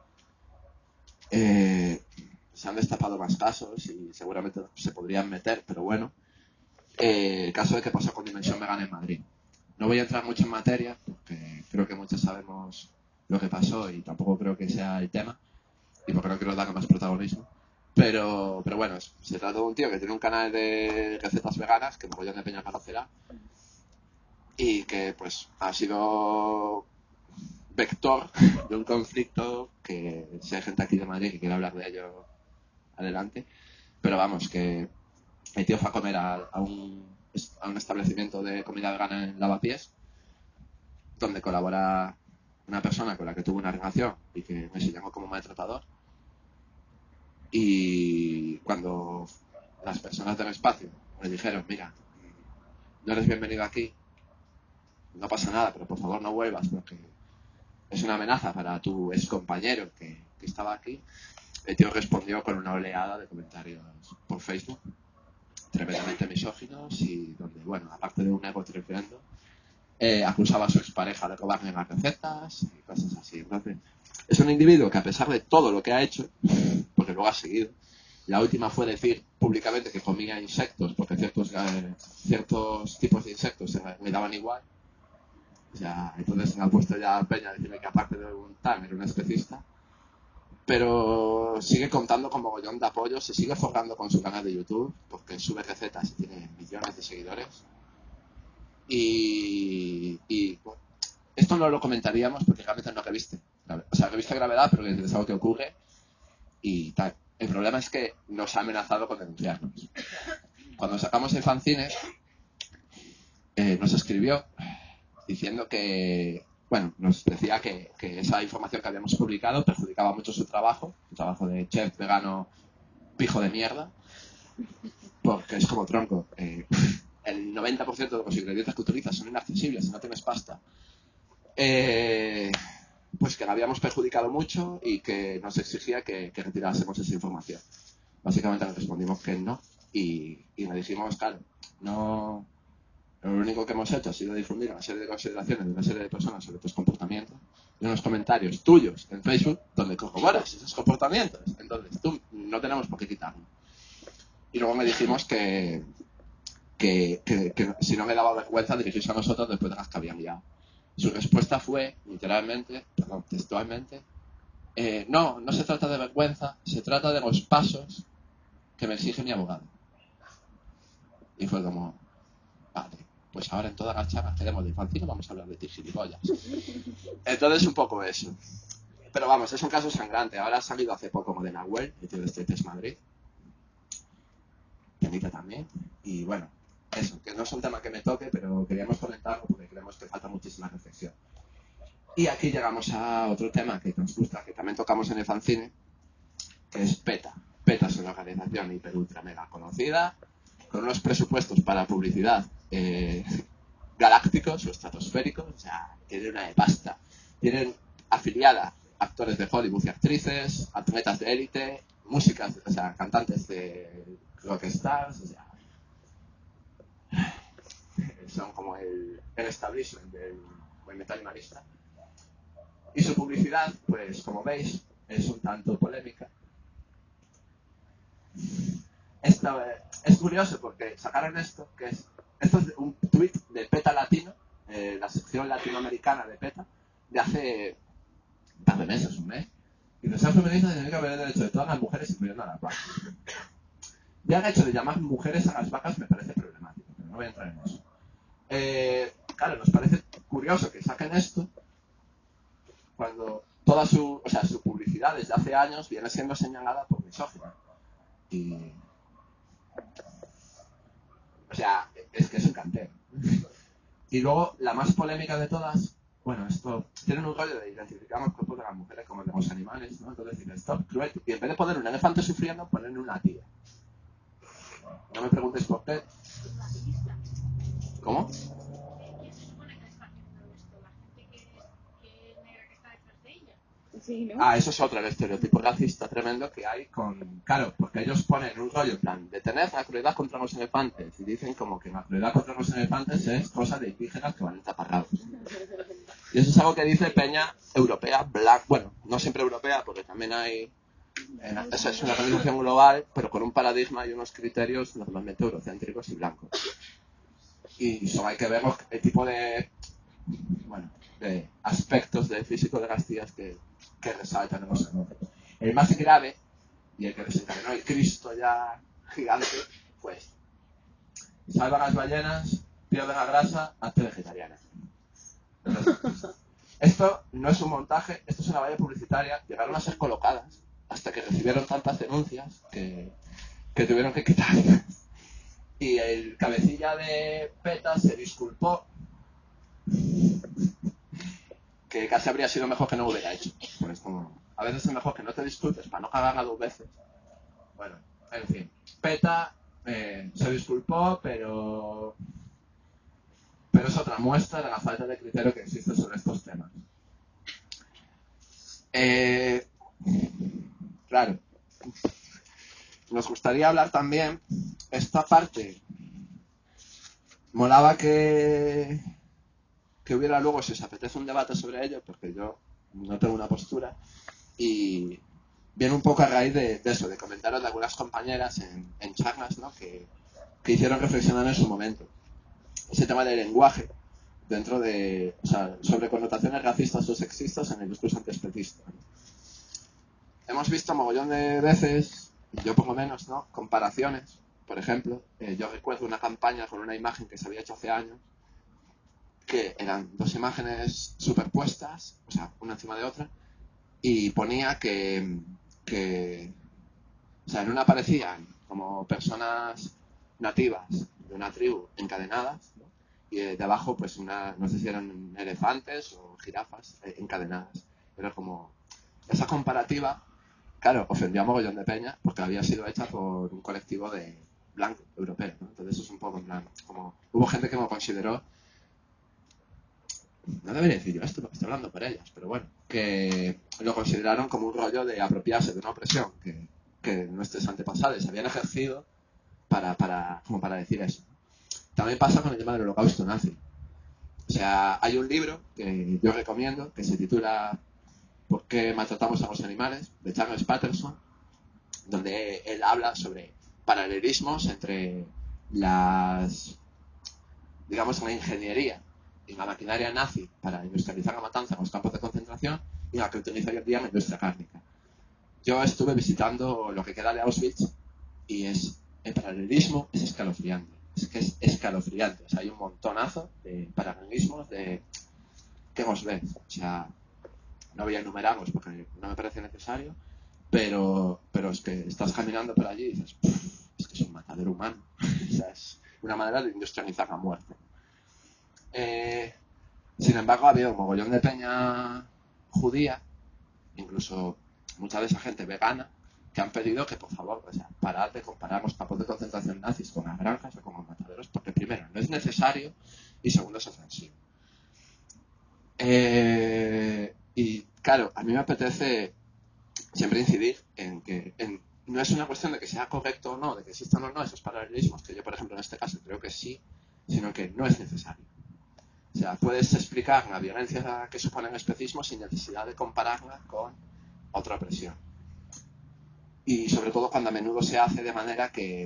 Se han destapado más casos y seguramente se podrían meter, pero bueno. El caso de que pasó con Dimensión Vegana en Madrid. No voy a entrar mucho en materia porque creo que muchos sabemos lo que pasó y tampoco creo que sea el tema y porque no quiero darle más protagonismo. Pero bueno, se trata de un tío que tiene un canal de recetas veganas que mogollón de peña conocerá y que pues ha sido vector de un conflicto que si hay gente aquí de Madrid que quiere hablar de ello, adelante. Pero vamos, que el tío fue a comer a un establecimiento de comida vegana en Lavapiés, donde colabora una persona con la que tuvo una relación y que me llamó como maltratador. Y cuando las personas del espacio me dijeron, mira, no eres bienvenido aquí, no pasa nada, pero por favor no vuelvas porque es una amenaza para tu ex compañero que estaba aquí, el tío respondió con una oleada de comentarios por Facebook tremendamente misóginos y donde, bueno, aparte de un ego tremendo, acusaba a su expareja de robarle las recetas y cosas así. Entonces, es un individuo que a pesar de todo lo que ha hecho, porque luego ha seguido, la última fue decir públicamente que comía insectos porque ciertos tipos de insectos me daban igual. O sea, entonces me ha puesto ya Peña a decirme que aparte de un tan era un especista. Pero sigue contando con mogollón de apoyo, se sigue forrando con su canal de YouTube porque sube recetas y tiene millones de seguidores. Y bueno, esto no lo comentaríamos porque realmente no reviste. O sea, reviste gravedad, pero es algo que ocurre y tal. El problema es que nos ha amenazado con denunciarnos. Cuando sacamos el fanzine, nos escribió diciendo que, bueno, nos decía que esa información que habíamos publicado perjudicaba mucho su trabajo de chef vegano pijo de mierda, porque es como tronco. El 90% de los ingredientes que utilizas son inaccesibles si no tienes pasta. Pues que la habíamos perjudicado mucho y que nos exigía que retirásemos esa información. Básicamente le respondimos que no y le dijimos, claro, no, lo único que hemos hecho ha sido difundir una serie de consideraciones de una serie de personas sobre tus comportamientos y unos comentarios tuyos en Facebook donde corroboras esos comportamientos. Entonces, tú no tenemos por qué quitarlo. Y luego le dijimos que si no me daba vergüenza dirigirse a nosotros después de las que habían liado. Su respuesta fue, textualmente, no se trata de vergüenza, se trata de los pasos que me exige mi abogado. Y fue como, vale, pues ahora en todas las charlas que demos de infantil vamos a hablar de ti, gilipollas. Entonces un poco eso. Pero vamos, es un caso sangrante. Ahora ha salido hace poco como de Nahuel, el tío de Street Madrid. Penita también. Y bueno, eso, que no es un tema que me toque, pero queríamos comentarlo porque creemos que falta muchísima reflexión. Y aquí llegamos a otro tema que nos gusta, que también tocamos en el fanzine, que es PETA. PETA es una organización hiper ultra mega conocida, con unos presupuestos para publicidad galácticos o estratosféricos, o sea, tienen una de pasta. Tienen afiliada actores de Hollywood y actrices, atletas de élite, músicas, o sea, cantantes de rockstars, o sea, son como el establishment del movimiento animalista. Y su publicidad, pues como veis, es un tanto polémica. Es curioso porque sacaron esto es un tweet de PETA Latino, la sección latinoamericana de PETA, de hace un par de meses, un mes. Y los feministas tienen que haber el derecho de todas las mujeres, incluyendo a las vacas. Ya el hecho de llamar mujeres a las vacas me parece problemático, pero no voy a entrar en eso. Claro, nos parece curioso que saquen esto cuando toda su publicidad desde hace años viene siendo señalada por misógina. Y, o sea, es que es un canteo. Y luego, la más polémica de todas, bueno, esto tienen un rollo de identificar los cuerpos de las mujeres como de los animales, ¿no? Entonces dicen, stop cruelty. Y en vez de poner un elefante sufriendo, ponen una tía. No me preguntes por qué. ¿Cómo? ¿Quién se supone que está haciendo esto? ¿La gente que es negra que está detrás de ella? Sí, ¿no? Ah, eso es otro, el estereotipo racista tremendo que hay con... Claro, porque ellos ponen un rollo en plan de tener la crueldad contra los elefantes y dicen como que la crueldad contra los elefantes es cosa de indígenas que van entaparrados. Y eso es algo que dice peña europea, black, bueno, no siempre europea porque también hay... Eso es una organización global, pero con un paradigma y unos criterios normalmente eurocéntricos y blancos. Y solo hay que ver el tipo de... bueno, de aspectos del físico de las tías que resaltan en los anuncios. El más grave, y el que desencadenó el Cristo ya gigante, pues salva las ballenas, pierde la grasa, hazte vegetariana. Entonces, esto no es un montaje, esto es una valla publicitaria. Llegaron a ser colocadas hasta que recibieron tantas denuncias que tuvieron que quitar. Y el cabecilla de PETA se disculpó, que casi habría sido mejor que no lo hubiera hecho. Pues como, a veces es mejor que no te disculpes para no cagarla 2 veces. Bueno, en fin. PETA se disculpó, pero es otra muestra de la falta de criterio que existe sobre estos temas. Claro. Nos gustaría hablar también esta parte. Molaba que hubiera luego, si os apetece, un debate sobre ello, porque yo no tengo una postura. Y viene un poco a raíz de eso, de comentaros de algunas compañeras en charlas, ¿no? que hicieron reflexionar en su momento. Ese tema del lenguaje, dentro de, o sea, sobre connotaciones racistas o sexistas en el discurso antiespecista. Hemos visto mogollón de veces, yo por lo menos, ¿no? Comparaciones. Por ejemplo, yo recuerdo una campaña con una imagen que se había hecho hace años, que eran 2 imágenes superpuestas, o sea, una encima de otra, y ponía que o sea, en una aparecían como personas nativas de una tribu encadenadas, ¿no? Y de abajo, pues no sé si eran elefantes o jirafas encadenadas. Era como esa comparativa, claro, ofendió a mogollón de peña porque había sido hecha por un colectivo de blancos europeos, ¿no? Entonces eso es un poco en plan, como hubo gente que me consideró, no debería decir yo esto porque estoy hablando por ellas, pero bueno, que lo consideraron como un rollo de apropiarse de una opresión que nuestros antepasados habían ejercido como para decir eso. También pasa con el tema del holocausto nazi. O sea, hay un libro que yo recomiendo que se titula ¿Por qué maltratamos a los animales?, de Charles Patterson, donde él habla sobre paralelismos entre digamos, la ingeniería y la maquinaria nazi para industrializar la matanza en los campos de concentración y la que utiliza hoy en día la industria cárnica. Yo estuve visitando lo que queda de Auschwitz y el paralelismo es escalofriante. Es que es escalofriante. O sea, hay un montonazo de paralelismos que os ves. O sea, no voy a enumerarlos porque no me parece necesario, pero es que estás caminando por allí y dices, es que es un matadero humano. O sea, es una manera de industrializar la muerte. Sin embargo, ha habido un mogollón de peña judía, incluso mucha de esa gente vegana, que han pedido que, por favor, o sea, parad de comparar los campos de concentración nazis con las granjas o con los mataderos, porque primero, no es necesario y segundo, es ofensivo. Y claro, a mí me apetece siempre incidir en que no es una cuestión de que sea correcto o no, de que existan o no esos paralelismos, que yo, por ejemplo, en este caso creo que sí, sino que no es necesario. O sea, puedes explicar la violencia que supone el especismo sin necesidad de compararla con otra opresión. Y sobre todo cuando a menudo se hace de manera que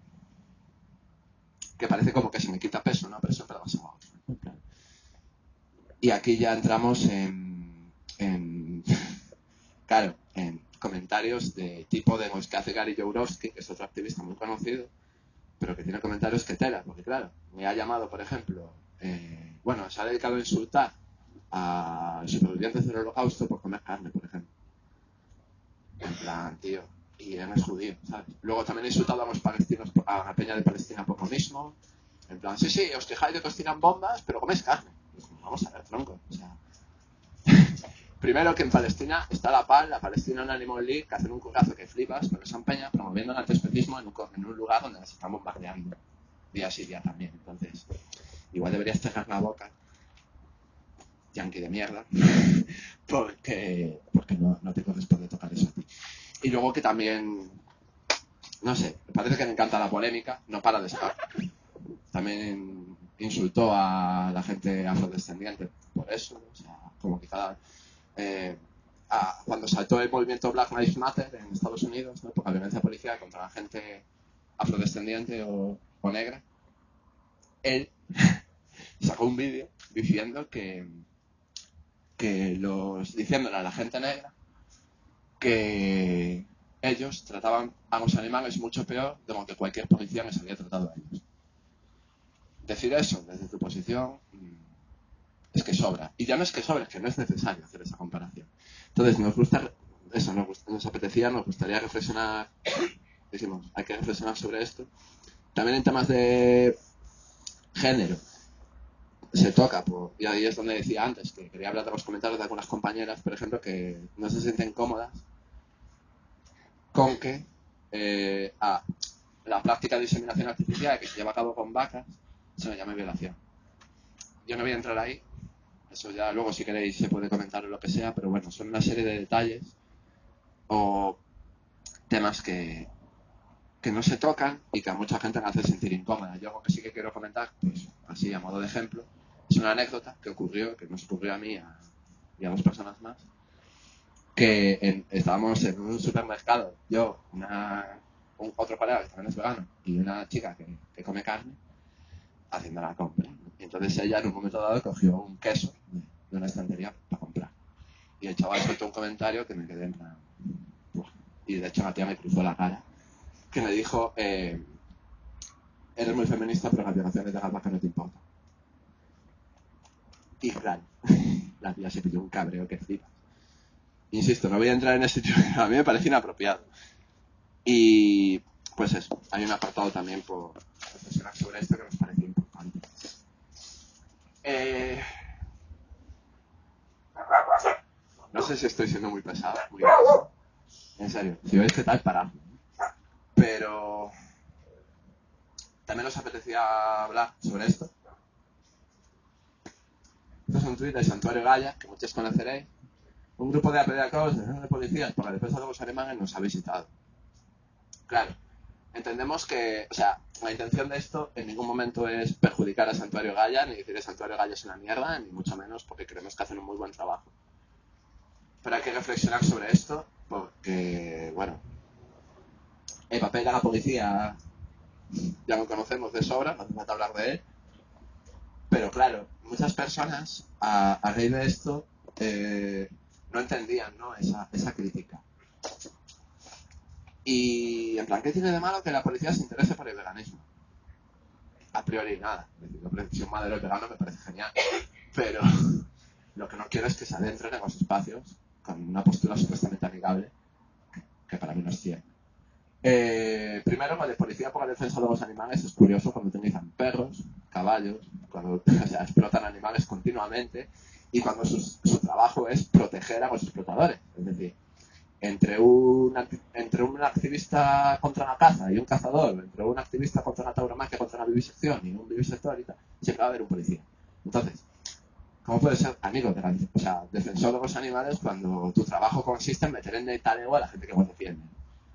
parece como que se me quita peso una opresión para pasar a otra. Y aquí ya entramos claro, en comentarios de tipo de los que hace Gary Yourofsky, que es otro activista muy conocido, pero que tiene comentarios que tela, porque claro, me ha llamado, por ejemplo, se ha dedicado a insultar a supervivientes del Holocausto por comer carne, por ejemplo. En plan, tío, y él es judío, ¿sabes? Luego también he insultado a los palestinos, a la peña de Palestina por lo mismo. En plan, sí, os quejáis de que os tiran bombas, pero coméis carne. Pues vamos a ver, tronco, o sea... Primero que en Palestina está la PAL, la Palestinian Animal League, que hacen un currazo que flipas, porque son peñas promoviendo el antiespecismo en un lugar donde las están bombardeando día sí día también. Entonces, igual deberías cerrar la boca, yankee de mierda, porque no te corresponde tocar eso a ti. Y luego que también, no sé, me parece que me encanta la polémica, no para de estar. También insultó a la gente afrodescendiente por eso, o sea, como que cada... cuando saltó el movimiento Black Lives Matter en Estados Unidos, ¿no? Por la violencia policial contra la gente afrodescendiente o negra, él sacó un vídeo diciendo diciéndole a la gente negra que ellos trataban a los animales mucho peor de lo que cualquier policía les había tratado a ellos. Decir eso desde tu posición es que sobra. Y ya no es que sobre, es que no es necesario hacer esa comparación. Entonces nos gustaría reflexionar, decimos, hay que reflexionar sobre esto. También en temas de género se toca, y ahí es donde decía antes, que quería hablar de los comentarios de algunas compañeras, por ejemplo, que no se sienten cómodas con que la práctica de diseminación artificial que se lleva a cabo con vacas se le llame violación. Yo no voy a entrar ahí, eso ya luego si queréis se puede comentar o lo que sea, pero bueno, son una serie de detalles o temas que no se tocan y que a mucha gente le hace sentir incómoda. Yo algo que sí que quiero comentar, pues así a modo de ejemplo, es una anécdota que nos ocurrió a mí y a dos personas más, que estábamos en un supermercado, yo, otro colega que también es vegano y una chica que come carne, haciendo la compra. Y entonces ella en un momento dado cogió un queso de una estantería para comprar. Y el chaval soltó un comentario que me quedé en plan... Y de hecho la tía me cruzó la cara, que me dijo, eres muy feminista pero las violaciones de las vacas no te importan. Y claro, la tía se pilló un cabreo que flipas. Insisto, no voy a entrar en ese tipo, a mí me parece inapropiado. Y pues eso, hay un apartado también por reflexionar sobre esto que nos parece importante. No sé si estoy siendo muy pesado, muy pesado. En serio, si veis que tal, parad. Pero también os apetecía hablar sobre esto. Esto es un tuit del Santuario Gaya, que muchos conoceréis. Un grupo de apedreados de policías por la defensa de los alemanes nos ha visitado. Claro, entendemos que, o sea, la intención de esto en ningún momento es perjudicar a Santuario Gaya, ni decir que Santuario Gaya es una mierda, ni mucho menos porque creemos que hacen un muy buen trabajo. Pero hay que reflexionar sobre esto porque, bueno, el papel de la policía ya lo conocemos de sobra, no hace falta hablar de él. Pero claro, muchas personas a raíz de esto no entendían, ¿no? esa crítica. Y en plan, ¿qué tiene de malo que la policía se interese por el veganismo? A priori nada. Si un madero es vegano me parece genial. Pero lo que no quiero es que se adentren en los espacios con una postura supuestamente amigable, que para mí no es cierto. Primero, con la policía por la defensa de los animales es curioso cuando utilizan perros, caballos, cuando explotan animales continuamente y cuando su trabajo es proteger a los explotadores. Es decir, entre un activista contra la caza y un cazador, entre un activista contra la tauromaquia, contra la vivisección y un vivisector y tal, siempre va a haber un policía. Entonces, ¿Cómo puedes ser amigo o sea, defensor de los animales cuando tu trabajo consiste en meter en el talego a la gente que los defiende?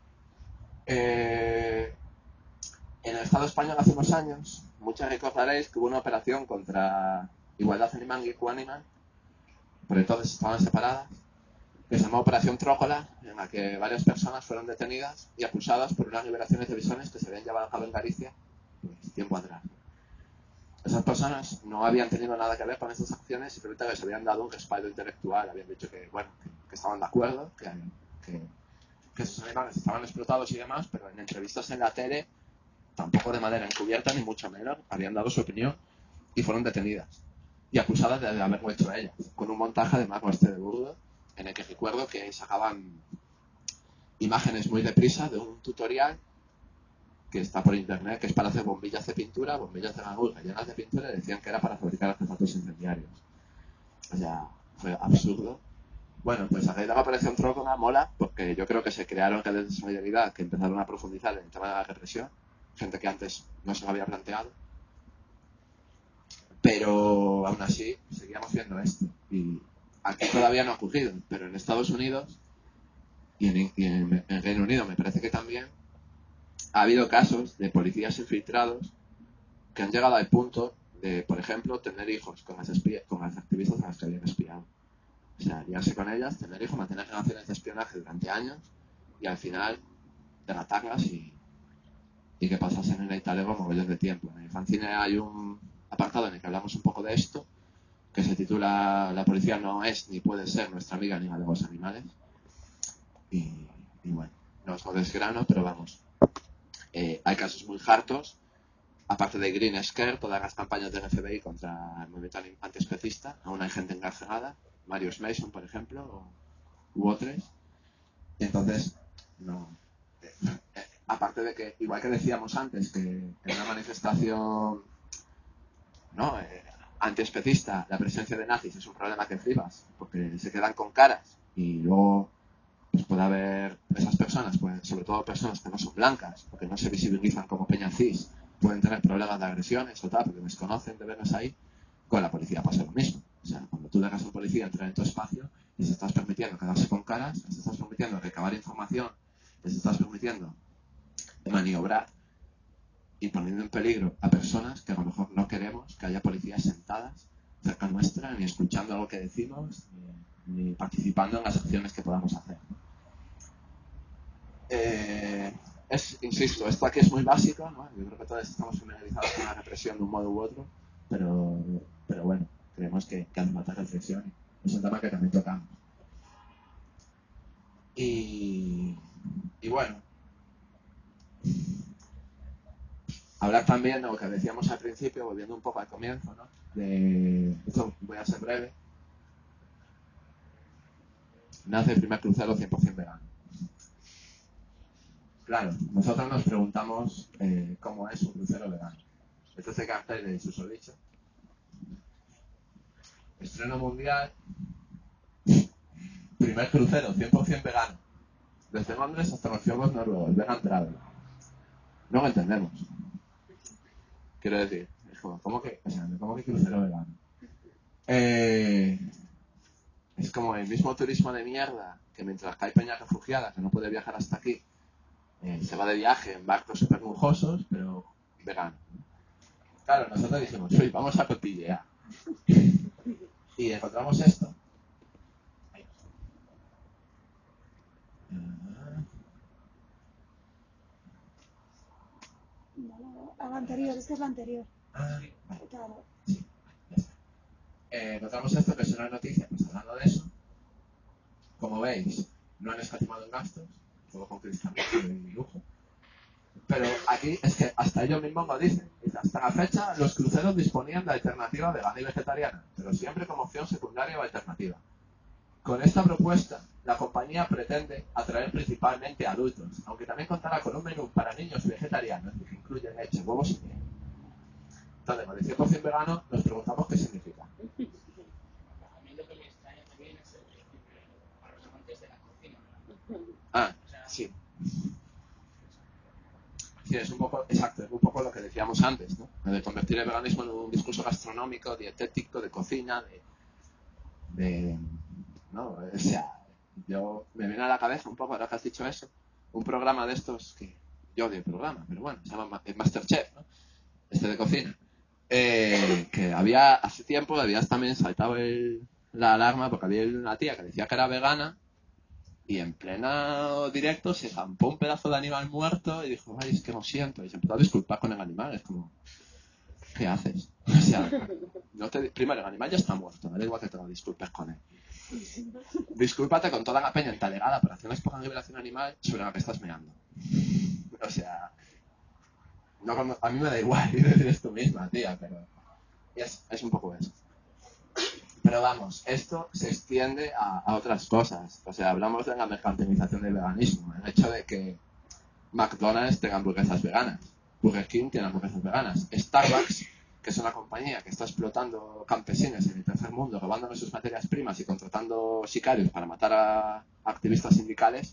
En el Estado español hace unos años, muchos recordaréis que hubo una operación contra igualdad animal y ecoanimal, pero entonces estaban separadas, que se llamó Operación Trócola, en la que varias personas fueron detenidas y acusadas por unas liberaciones de bisones que se habían llevado a cabo en Galicia pues, tiempo atrás. Esas personas no habían tenido nada que ver con esas acciones, simplemente les habían dado un respaldo intelectual, habían dicho que, bueno, que estaban de acuerdo, que esos animales estaban explotados y demás, pero en entrevistas en la tele, tampoco de manera encubierta ni mucho menos, habían dado su opinión y fueron detenidas y acusadas de haberlo hecho ellas, con un montaje además de burdo, en el que recuerdo que sacaban imágenes muy deprisa de un tutorial que está por internet, que es para hacer bombillas de pintura, bombillas de gangulla llenas de pintura, y decían que era para fabricar artefactos incendiarios. O sea, fue absurdo. Bueno, pues a raíz de la operación Trócola mola, porque yo creo que se crearon redes de solidaridad que empezaron a profundizar en el tema de la represión, gente que antes no se lo había planteado, pero aún así seguíamos viendo esto. Y aquí todavía no ha ocurrido, pero en Estados Unidos y en Reino Unido me parece que también ha habido casos de policías infiltrados que han llegado al punto de, por ejemplo, tener hijos con las activistas a las que habían espiado. O sea, liarse con ellas, tener hijos, mantener relaciones de espionaje durante años y al final delatarlas y que pasasen en el talego mogollón de tiempo. En el fanzine hay un apartado en el que hablamos un poco de esto, que se titula La policía no es ni puede ser nuestra amiga ni la de los animales. Y bueno, no os lo desgrano, pero vamos. Hay casos muy hartos. Aparte de Green Scare, todas las campañas del FBI contra el movimiento antiespecista, aún hay gente encarcelada, Marius Mason, por ejemplo, u otros. Y entonces, no. Aparte de que, igual que decíamos antes, que en una manifestación ¿no? Antiespecista, la presencia de nazis es un problema que flipas, porque se quedan con caras y luego pues puede haber esas personas, pues, sobre todo personas que no son blancas, porque no se visibilizan como peña cis, pueden tener problemas de agresiones o tal, porque desconocen de vernos ahí. Con la policía pasa lo mismo. O sea, cuando tú dejas a un policía entrar en tu espacio y se estás permitiendo quedarse con caras, se estás permitiendo recabar información, se estás permitiendo maniobrar y poniendo en peligro a personas que a lo mejor no queremos que haya policías sentadas cerca nuestra, ni escuchando lo que decimos, ni participando en las acciones que podamos hacer. Insisto, esto aquí es muy básico, ¿no? Yo creo que todos estamos familiarizados con la represión de un modo u otro, pero bueno, creemos que hace falta reflexión. Es un tema que también tocamos. Y bueno, hablar también de lo que decíamos al principio, volviendo un poco al comienzo, ¿no? Esto voy a ser breve. Nace el primer crucero 100% vegano. Claro, nosotros nos preguntamos cómo es un crucero vegano. Este es el cartel de susodicho. Estreno mundial. Primer crucero 100% vegano. Desde Londres hasta los fiordos noruegos. Vegan Travel. No lo entendemos. Quiero decir, es como, ¿cómo que crucero vegano? Es como el mismo turismo de mierda que mientras hay peña refugiada que no puede viajar hasta aquí, se va de viaje en barcos súper lujosos, pero vegano. Claro, nosotros dijimos, uy, vamos a cotillear. Y encontramos esto. No, a la anterior, esta es la anterior. Vale. Claro. Sí, ya está. Encontramos esto, que es una noticia, pues hablando de eso. Como veis, no han escatimado en gastos, todo con cristalización y lujo. Pero aquí es que hasta ellos mismos lo dicen. Hasta la fecha, los cruceros disponían de alternativa vegana y vegetariana, pero siempre como opción secundaria o alternativa. Con esta propuesta, la compañía pretende atraer principalmente a adultos, aunque también contará con un menú para niños vegetarianos que incluye leche, huevos y miel. Entonces, con el 100% vegano, nos preguntamos qué significa. A mí lo que me extraña también es el principio para los amantes de la cocina. Ah, sí. Sí, es un poco, exacto, es un poco lo que decíamos antes, ¿no? De convertir el veganismo en un discurso gastronómico, dietético, de cocina, ¿no? O sea, me viene a la cabeza un poco, ahora que has dicho eso, un programa de estos que yo odio el programa, pero bueno, se llama Masterchef, ¿no? Este de cocina. Que hace tiempo habías también saltado la alarma porque había una tía que decía que era vegana y en pleno directo se zampó un pedazo de animal muerto y dijo, ay, es que lo siento, y se empezó a disculpar con el animal. Es como, ¿qué haces? O sea, primero, el animal ya está muerto, no da igual que te lo disculpes con él. Discúlpate con toda la peña entalegada por acciones por liberación animal sobre la que estás meando. O sea, no, a mí me da igual decir esto misma, tía, pero es un poco eso. Pero vamos, esto se extiende a otras cosas. O sea, hablamos de la mercantilización del veganismo, el hecho de que McDonald's tenga hamburguesas veganas, Burger King tiene hamburguesas veganas, Starbucks, que es una compañía que está explotando campesinos en el tercer mundo, robándome sus materias primas y contratando sicarios para matar a activistas sindicales,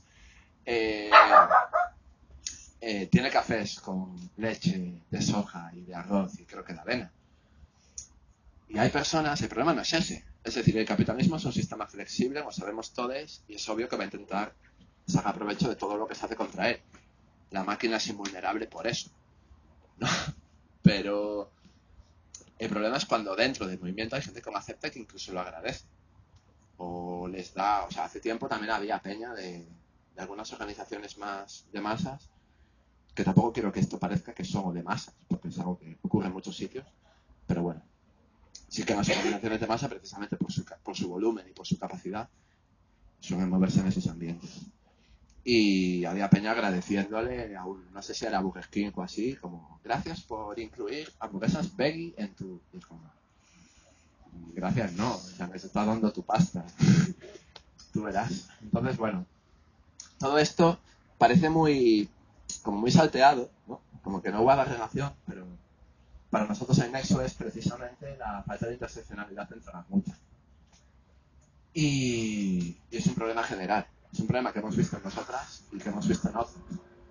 tiene cafés con leche de soja y de arroz y creo que de avena. Y hay personas, el problema no es ese. Es decir, el capitalismo es un sistema flexible, lo sabemos todos, y es obvio que va a intentar sacar provecho de todo lo que se hace contra él. La máquina es invulnerable por eso, ¿no? Pero el problema es cuando dentro del movimiento hay gente que lo acepta y que incluso lo agradece. O les da, o sea, hace tiempo también había peña de algunas organizaciones más de masas, que tampoco quiero que esto parezca que son de masas, porque es algo que ocurre en muchos sitios, pero bueno. Sí que las organizaciones de masa, precisamente por su volumen y por su capacidad, suelen moverse en esos ambientes. Y había peña agradeciéndole a no sé si era Burger King o así, como, gracias por incluir hamburguesas veggie en tu... Y es como, gracias no, o sea, me está dando tu pasta. Tú verás. Entonces, bueno, todo esto parece como muy salteado, ¿no? Como que no guarda relación, pero para nosotros el nexo es precisamente la falta de interseccionalidad entre las muchas. Y es un problema general. Es un problema que hemos visto en nosotras y que hemos visto en otros.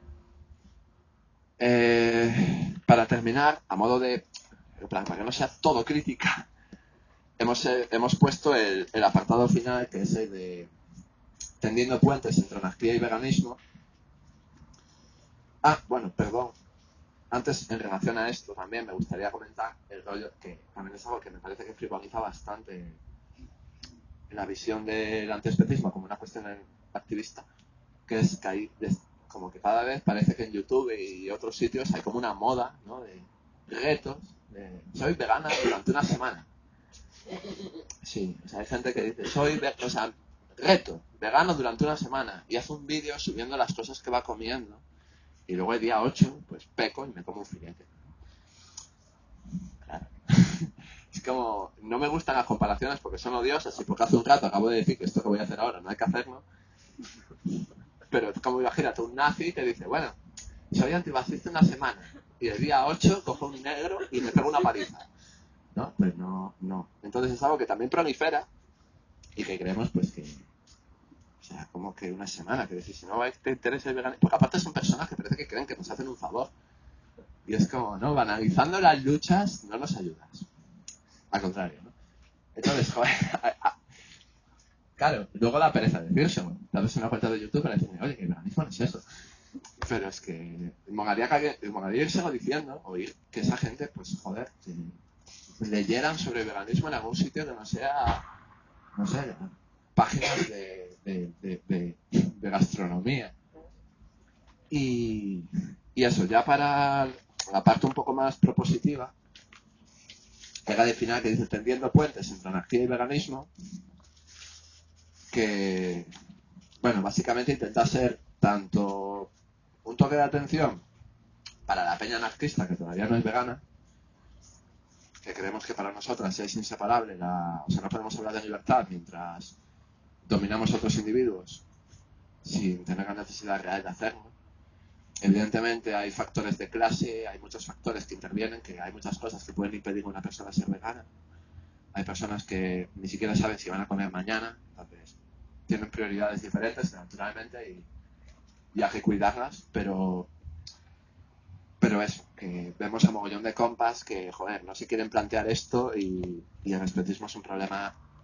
Para terminar, a modo de... para que no sea todo crítica, hemos puesto el apartado final, que es el de tendiendo puentes entre anarquía y veganismo. Bueno, perdón. Antes, en relación a esto, también me gustaría comentar el rollo que también es algo que me parece que frivoliza bastante la visión del antiespecismo como una cuestión activista, que es que hay como que cada vez parece que en YouTube y otros sitios hay como una moda, ¿no? De retos de soy vegana durante una semana. Sí, o sea, hay gente que dice reto vegano durante una semana y hace un vídeo subiendo las cosas que va comiendo y luego el día 8 pues peco y me como un filete. Claro. Es como, no me gustan las comparaciones porque son odiosas y porque hace un rato acabo de decir que esto que voy a hacer ahora no hay que hacerlo. Pero es como, imagínate, un nazi que dice, bueno, soy antifascista una semana y el día 8 cojo un negro y me pego una paliza. ¿No? Pues no. Entonces es algo que también prolifera y que creemos pues que, o sea, como que una semana, que decir, si no te interesa el veganismo, porque aparte son personas que parece que creen que nos hacen un favor. Y es como, no, banalizando las luchas no nos ayudas. Al contrario, ¿no? Entonces, joder, claro, luego la pereza de decírselo. Tal vez una cuenta de YouTube para decirme, oye, que el veganismo no es eso. Pero es que molaría irselo diciendo, oír que esa gente, pues joder, que leyeran sobre el veganismo en algún sitio que no sea, no sé, páginas de gastronomía. Y eso, ya para la parte un poco más propositiva, llega de final que dice tendiendo puentes entre anarquía y veganismo, que, bueno, básicamente intenta ser tanto un toque de atención para la peña anarquista que todavía no es vegana, que creemos que para nosotras es inseparable, o sea, no podemos hablar de libertad mientras dominamos a otros individuos sin tener la necesidad real de hacerlo. Evidentemente hay factores de clase, hay muchos factores que intervienen, que hay muchas cosas que pueden impedir a una persona ser vegana. Hay personas que ni siquiera saben si van a comer mañana, entonces tienen prioridades diferentes, naturalmente, y hay que cuidarlas, pero eso, que vemos a mogollón de compas que, joder, no se quieren plantear esto y el respetismo es un problema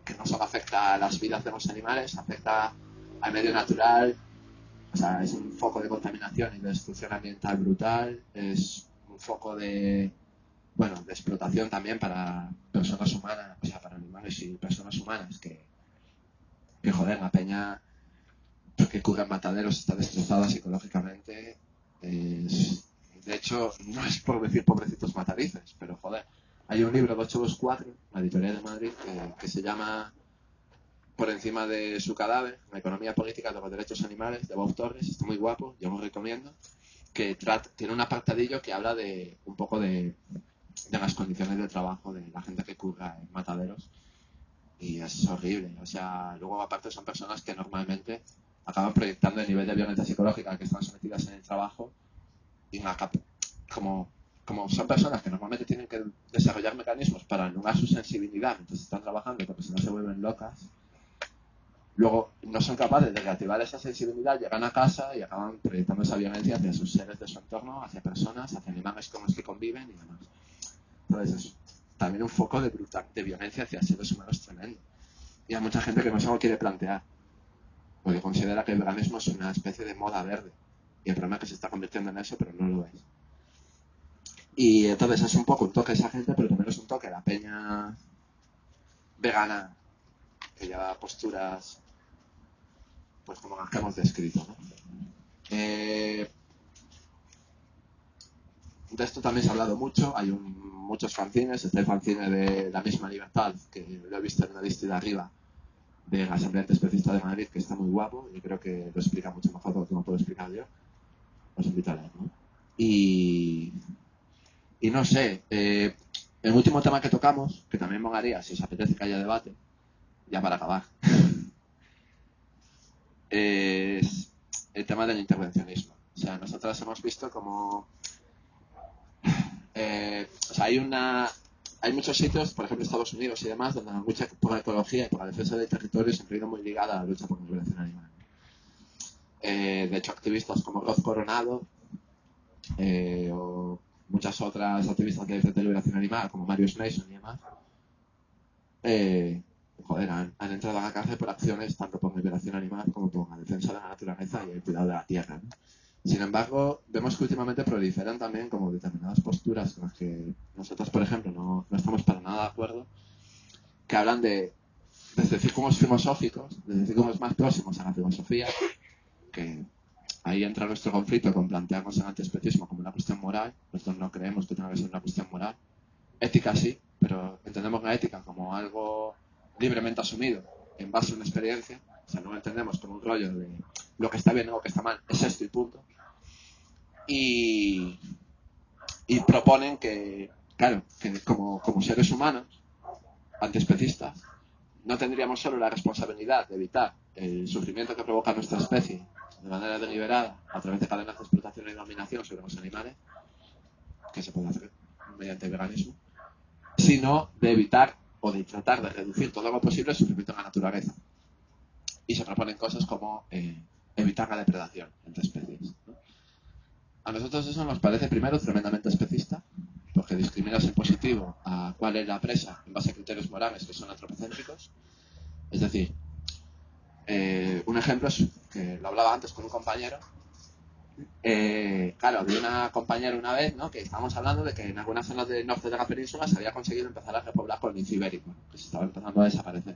que no solo afecta a las vidas de los animales, afecta al medio natural. O sea, es un foco de contaminación y de destrucción ambiental brutal, es un foco de explotación también para personas humanas, o sea, para animales y personas humanas que joder, la peña que cura en mataderos está destrozada psicológicamente. De hecho, no es por decir pobrecitos matarices, pero joder, hay un libro de 824, la editorial de Madrid, que se llama Por encima de su cadáver, la economía política de los derechos animales, de Bob Torres, está muy guapo, yo lo recomiendo, que tiene un apartadillo que habla de un poco de las condiciones de trabajo de la gente que curra en mataderos, y es horrible. O sea, luego aparte son personas que normalmente acaban proyectando el nivel de violencia psicológica que están sometidas en el trabajo, y como son personas que normalmente tienen que desarrollar mecanismos para anular su sensibilidad mientras están trabajando, porque si no se vuelven locas, luego no son capaces de reactivar esa sensibilidad, llegan a casa y acaban proyectando esa violencia hacia sus seres de su entorno, hacia personas, hacia animales con los que conviven y demás. Entonces es también un foco de violencia hacia seres humanos tremendo. Y hay mucha gente que no se lo quiere plantear, porque considera que el veganismo es una especie de moda verde. Y el problema es que se está convirtiendo en eso, pero no lo es. Y entonces es un poco un toque esa gente, pero también es un toque la peña vegana que lleva posturas pues como las que hemos descrito, ¿no? De esto también se ha hablado mucho, hay muchos fanzines, está el fanzine de La Misma Libertad, que lo he visto en la lista de arriba, de la Asamblea Antiespecista de Madrid, que está muy guapo y creo que lo explica mucho mejor de lo que me puedo explicar yo. Os invito a leer, ¿no? Y no sé, el último tema que tocamos, que también molaría, si os apetece que haya debate, ya para acabar, es el tema del intervencionismo. O sea, nosotros hemos visto como o sea, hay muchos sitios, por ejemplo Estados Unidos y demás, donde la lucha por la ecología y por la defensa del territorio siempre ha ido muy ligada a la lucha por la liberación animal. De hecho, activistas como Roz Coronado o muchas otras activistas de defensa de liberación animal, como Marius Mason y demás, han entrado a la cárcel por acciones tanto por liberación animal como por la defensa de la naturaleza y el cuidado de la tierra, ¿no? Sin embargo, vemos que últimamente proliferan también como determinadas posturas con las que nosotros, por ejemplo, no estamos para nada de acuerdo, que hablan desde círculos filosóficos, desde círculos más próximos a la filosofía, que ahí entra nuestro conflicto con plantearnos el antiespecismo como una cuestión moral. Nosotros no creemos que tenga que ser una cuestión moral. Ética sí, pero entendemos la ética como algo libremente asumido en base a una experiencia. O sea, no lo entendemos como un rollo de lo que está bien o lo que está mal, es esto y punto. Y proponen que, claro, que como seres humanos antiespecistas no tendríamos solo la responsabilidad de evitar el sufrimiento que provoca nuestra especie de manera deliberada a través de cadenas de explotación y dominación sobre los animales, que se puede hacer mediante el veganismo, sino de evitar o de tratar de reducir todo lo posible el sufrimiento en la naturaleza. Y se proponen cosas como evitar la depredación entre especies, ¿no? A nosotros eso nos parece primero tremendamente especista, porque discriminas en positivo a cuál es la presa en base a criterios morales que son antropocéntricos. Es decir, un ejemplo es que lo hablaba antes con un compañero. Claro, había una compañera una vez, ¿no?, que estábamos hablando de que en algunas zonas del norte de la península se había conseguido empezar a repoblar con el lince ibérico, que se estaba empezando a desaparecer.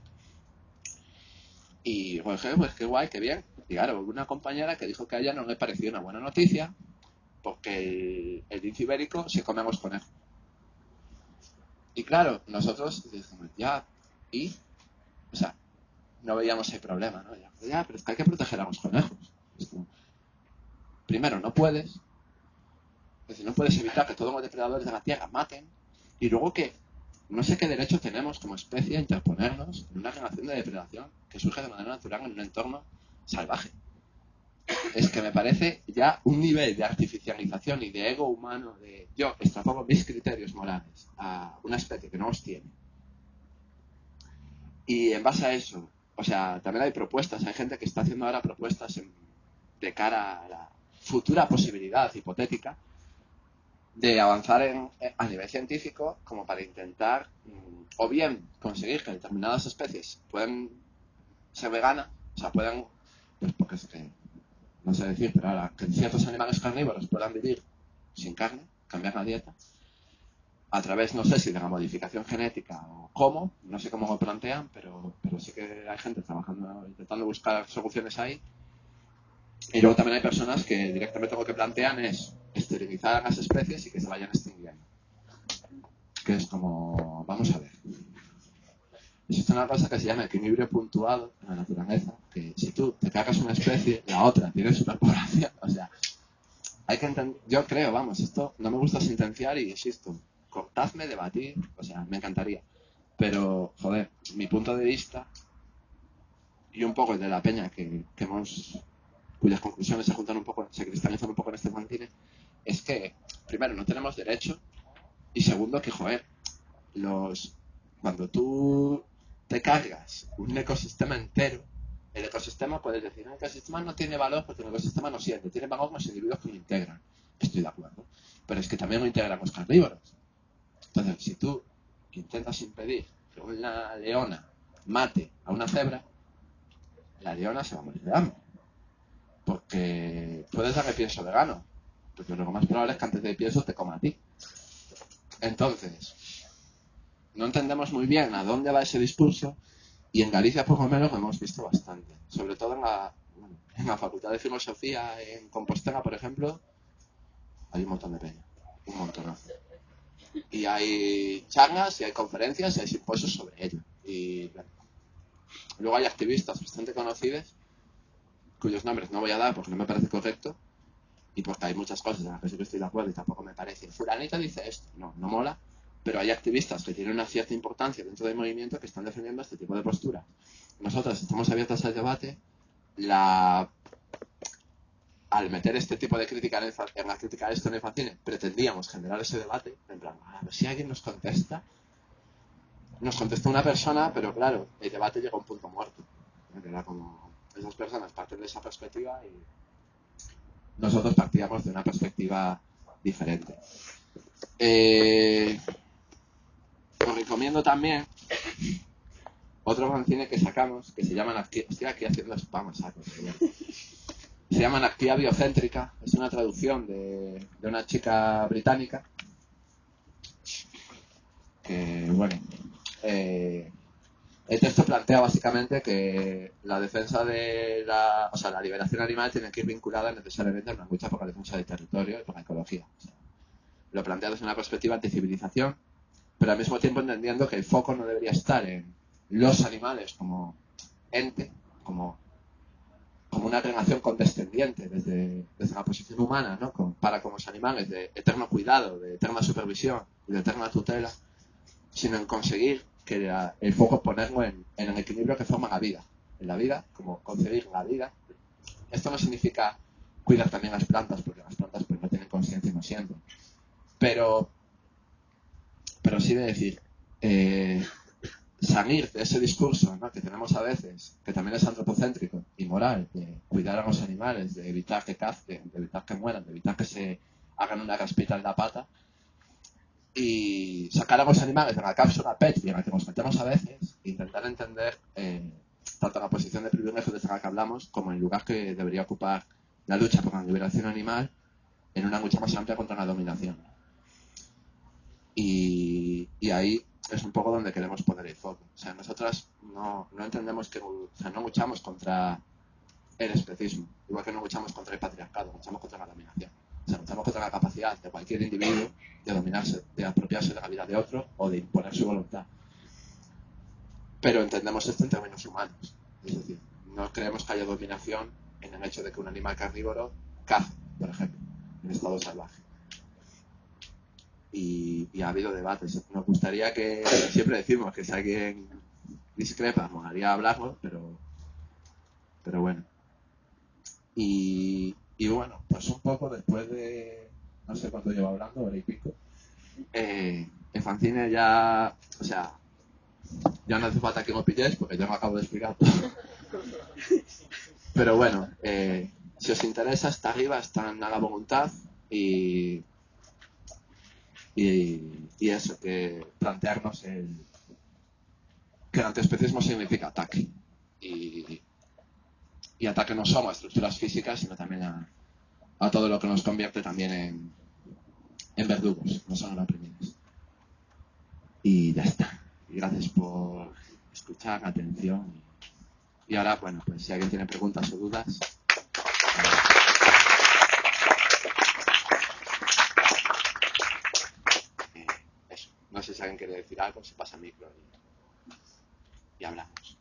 Y pues qué guay, qué bien. Y claro, hubo una compañera que dijo que a ella no le pareció una buena noticia porque el lince ibérico se come a los conejos. Y claro, nosotros dijimos, ya, ¿y? O sea, no veíamos el problema, ¿no? Ya, pero es que hay que proteger a los conejos. Primero, no puedes. Es decir, no puedes evitar que todos los depredadores de la tierra maten. Y luego que no sé qué derecho tenemos como especie a interponernos en una relación de depredación que surge de manera natural en un entorno salvaje. Es que me parece ya un nivel de artificialización y de ego humano de yo extrapongo mis criterios morales a una especie que no los tiene. Y en base a eso, o sea, también hay propuestas, hay gente que está haciendo ahora propuestas de cara a la futura posibilidad hipotética de avanzar a nivel científico como para intentar o bien conseguir que determinadas especies puedan ser veganas, o sea, puedan, pues porque es que, no sé decir, pero ahora, que ciertos animales carnívoros puedan vivir sin carne, cambiar la dieta, a través, no sé si de la modificación genética o cómo, no sé cómo lo plantean, pero sí que hay gente trabajando, intentando buscar soluciones ahí. Y luego también hay personas que directamente lo que plantean es esterilizar las especies y que se vayan extinguiendo. Que es como, vamos a ver. Existe una cosa que se llama equilibrio puntuado en la naturaleza, que si tú te cargas una especie, la otra tiene superpoblación. O sea, hay que entender, yo creo, vamos, esto no me gusta sentenciar y insisto, cortadme, debatir, o sea, me encantaría. Pero, joder, mi punto de vista y un poco el de la peña cuyas conclusiones se juntan un poco, se cristalizan un poco en este mantine, es que, primero, no tenemos derecho y segundo, que, joder, cuando tú te cargas un ecosistema entero, el ecosistema, puedes decir, el ecosistema no tiene valor porque el ecosistema no siente, tiene valor los individuos que lo integran. Estoy de acuerdo. Pero es que también lo integran los carnívoros. Entonces, si tú intentas impedir que una leona mate a una cebra, la leona se va a morir de hambre. Porque puedes darle pienso vegano, porque lo más probable es que antes de pienso te coma a ti. Entonces, no entendemos muy bien a dónde va ese discurso y en Galicia por lo menos lo hemos visto bastante. Sobre todo en la Facultad de Filosofía en Compostela, por ejemplo, hay un montón de peña, un montón. Y hay charlas, y hay conferencias, y hay simposios sobre ello. Y bueno, luego hay activistas bastante conocidos, cuyos nombres no voy a dar porque no me parece correcto, y porque hay muchas cosas en las que sí que estoy de acuerdo y tampoco me parece. Fulanita dice esto, no mola, pero hay activistas que tienen una cierta importancia dentro del movimiento que están defendiendo este tipo de posturas. Nosotros estamos abiertos al debate. Al meter este tipo de crítica en la crítica de esto en el fanzine, pretendíamos generar ese debate, en plan, a ver si alguien nos contesta. Nos contestó una persona, pero claro, el debate llegó a un punto muerto. Era como, esas personas parten de esa perspectiva y nosotros partíamos de una perspectiva diferente. Os recomiendo también otro fanzine que sacamos, que se llama, estoy aquí haciendo spam, saco, se llama Anarquía Biocéntrica. Es una traducción de una chica británica que, bueno, el texto plantea básicamente que la defensa de la liberación animal tiene que ir vinculada necesariamente a una lucha por la defensa del territorio y por la ecología. O sea, lo plantea desde una perspectiva de civilización, pero al mismo tiempo entendiendo que el foco no debería estar en los animales como ente, como una relación condescendiente desde la posición humana, ¿no? Para con los animales, de eterno cuidado, de eterna supervisión y de eterna tutela, sino en conseguir que el foco ponerlo en el equilibrio que forma la vida. En la vida, como concebir la vida. Esto no significa cuidar también las plantas, porque las plantas pues no tienen conciencia y no sienten. Pero sí de decir, salir de ese discurso, ¿no?, que tenemos a veces, que también es antropocéntrico y moral, de cuidar a los animales, de evitar que cazten, de evitar que mueran, de evitar que se hagan una raspita en la pata, y sacar a los animales de la cápsula PET en la que nos metemos a veces e intentar entender tanto la posición de privilegio desde la que hablamos como el lugar que debería ocupar la lucha por la liberación animal en una lucha más amplia contra la dominación. Y ahí es un poco donde queremos poner el foco. O sea, nosotras no entendemos que, o sea, no luchamos contra el especismo, igual que no luchamos contra el patriarcado, luchamos contra la dominación. O sea, luchamos contra la capacidad de cualquier individuo de dominarse, de apropiarse de la vida de otro o de imponer su voluntad. Pero entendemos esto en términos humanos. Es decir, no creemos que haya dominación en el hecho de que un animal carnívoro caza, por ejemplo, en estado salvaje. Y ha habido debates. Nos gustaría que, siempre decimos que si alguien discrepa, molaría hablarlo, pero bueno. Y bueno, pues un poco después de, no sé cuánto llevo hablando, hora y pico, el fanzine ya, o sea, ya no hace falta que me pilléis porque ya me acabo de explicar todo. Pero bueno, si os interesa, está arriba, están a la voluntad y eso, que plantearnos que el antiespecismo significa ataque. Y ataque no solo a estructuras físicas, sino también a todo lo que nos convierte también en verdugos, no solo en oprimidos. Y ya está. Y gracias por escuchar, atención. Y ahora, bueno, pues si alguien tiene preguntas o dudas. Eso. No sé si alguien quiere decir algo, se pasa el micro y hablamos.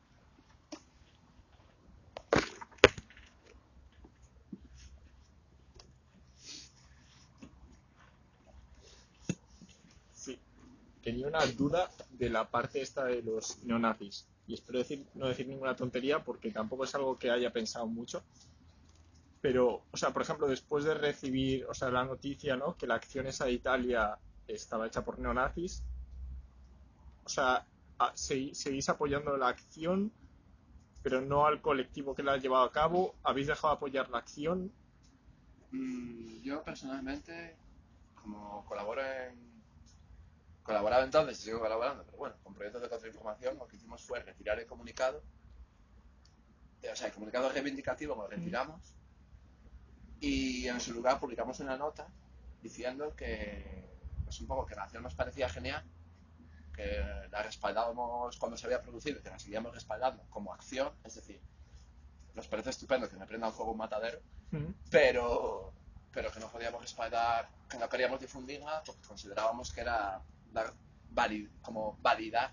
Sí, tenía una duda de la parte esta de los neonazis. Y espero no decir ninguna tontería porque tampoco es algo que haya pensado mucho. Pero, o sea, por ejemplo, después de recibir, o sea, la noticia, ¿no? Que la acción esa de Italia estaba hecha por neonazis, o sea, seguís apoyando la acción, pero no al colectivo que la ha llevado a cabo. ¿Habéis dejado de apoyar la acción? Yo personalmente, como colaboraba entonces y sigo colaborando, pero bueno, con proyectos de contrainformación, lo que hicimos fue retirar el comunicado, o sea, el comunicado reivindicativo lo retiramos y en su lugar publicamos una nota diciendo que, pues un poco que la acción nos parecía genial, que la respaldábamos cuando se había producido y que la seguíamos respaldando como acción, es decir, nos parece estupendo que me prenda fuego un matadero, pero que no podíamos respaldar, que no queríamos difundirla porque considerábamos que era dar como validar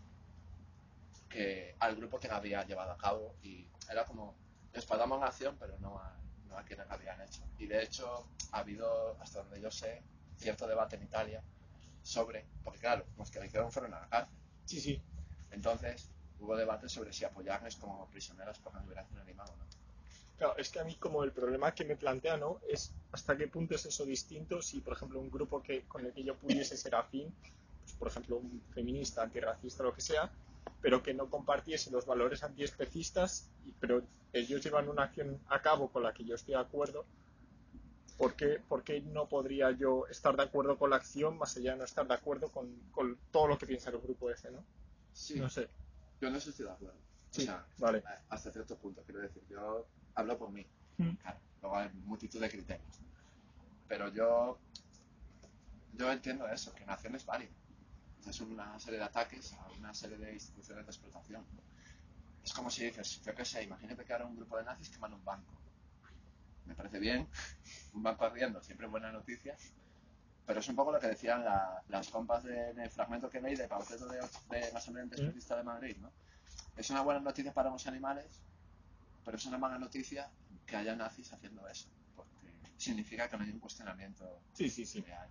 que al grupo que la había llevado a cabo, y era como respaldamos la acción pero no a quienes la habían hecho. Y de hecho ha habido, hasta donde yo sé, cierto debate en Italia sobre, porque claro, los que la hicieron fueron a la cárcel. Sí. Entonces hubo debate sobre si apoyarles como prisioneros por la liberación animal o no. Claro, es que a mí como el problema que me plantea, ¿no? Es hasta qué punto es eso distinto si, por ejemplo, un grupo con el que yo pudiese ser afín, pues, por ejemplo, un feminista, antirracista, lo que sea, pero que no compartiese los valores antiespecistas, pero ellos llevan una acción a cabo con la que yo estoy de acuerdo. ¿Por qué no podría yo estar de acuerdo con la acción más allá de no estar de acuerdo con todo lo que piensa el grupo ese, ¿no? Sí, no sé. Yo no estoy de acuerdo. Sí, o sea, vale. Hasta cierto punto, quiero decir, yo hablo por mí. Claro, luego hay multitud de criterios. Pero yo entiendo eso, que nación es válida. Es una serie de ataques a una serie de instituciones de explotación. Es como si dices, yo qué sé, imagínate que ahora un grupo de nazis queman un banco. Me parece bien, un banco ardiendo, siempre buena noticia, pero es un poco lo que decían las compas en el fragmento que leí de Pauteto de la Asamblea Antiespecista de Madrid, ¿no? Es una buena noticia para los animales, pero es una mala noticia que haya nazis haciendo eso, porque significa que no hay un cuestionamiento real.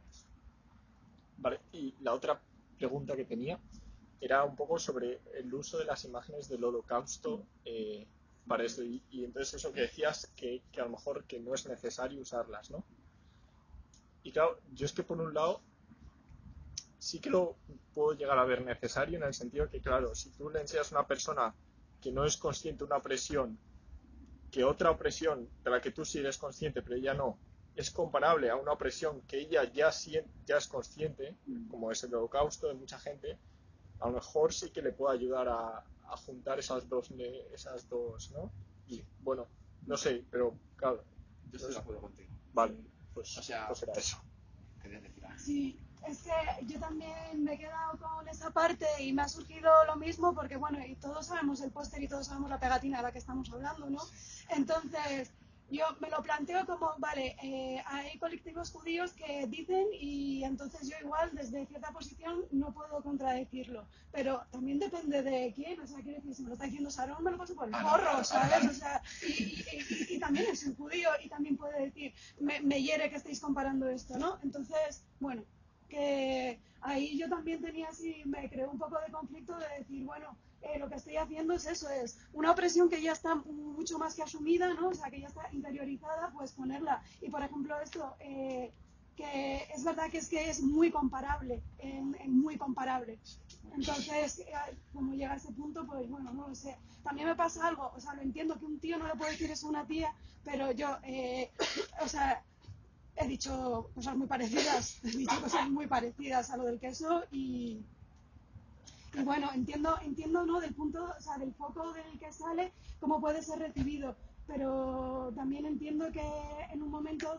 Vale, y la otra pregunta que tenía era un poco sobre el uso de las imágenes del holocausto para eso. Y entonces eso que decías, que a lo mejor que no es necesario usarlas, ¿no? Y claro, yo es que por un lado sí que lo puedo llegar a ver necesario en el sentido que, claro, si tú le enseñas a una persona que no es consciente de una opresión, que otra opresión de la que tú sí eres consciente, pero ella no, es comparable a una opresión que ella ya es consciente, como es el holocausto de mucha gente, a lo mejor sí que le puede ayudar a juntar esas dos, ¿no? Y bueno, no sé, pero claro. Yo estoy de acuerdo contigo. Vale, pues, pues era eso. Querías decir algo. Sí, es que yo también me he quedado con esa parte y me ha surgido lo mismo porque, bueno, y todos sabemos el póster y todos sabemos la pegatina de la que estamos hablando, ¿no? Entonces, yo me lo planteo como, vale, hay colectivos judíos que dicen y entonces yo igual desde cierta posición no puedo contradecirlo, pero también depende de quién, o sea, quiero decir, si me lo está diciendo Sarón me lo paso por el forro, ¿sabes? O sea, y también es un judío y también puede decir, me hiere que estéis comparando esto, ¿no? Entonces, bueno, que ahí yo también tenía así, me creó un poco de conflicto de decir, bueno, lo que estoy haciendo es eso, es una opresión que ya está mucho más que asumida, ¿no? O sea, que ya está interiorizada, pues ponerla. Y por ejemplo esto, que es verdad que es muy comparable, muy comparable. Entonces, como llega a ese punto, pues bueno, no lo sé. También me pasa algo, o sea, lo entiendo que un tío no le puede decir eso a una tía, pero yo, o sea, he dicho cosas muy parecidas, a lo del queso y Y bueno, entiendo, ¿no? Del punto, o sea, del foco del que sale, cómo puede ser recibido. Pero también entiendo que en un momento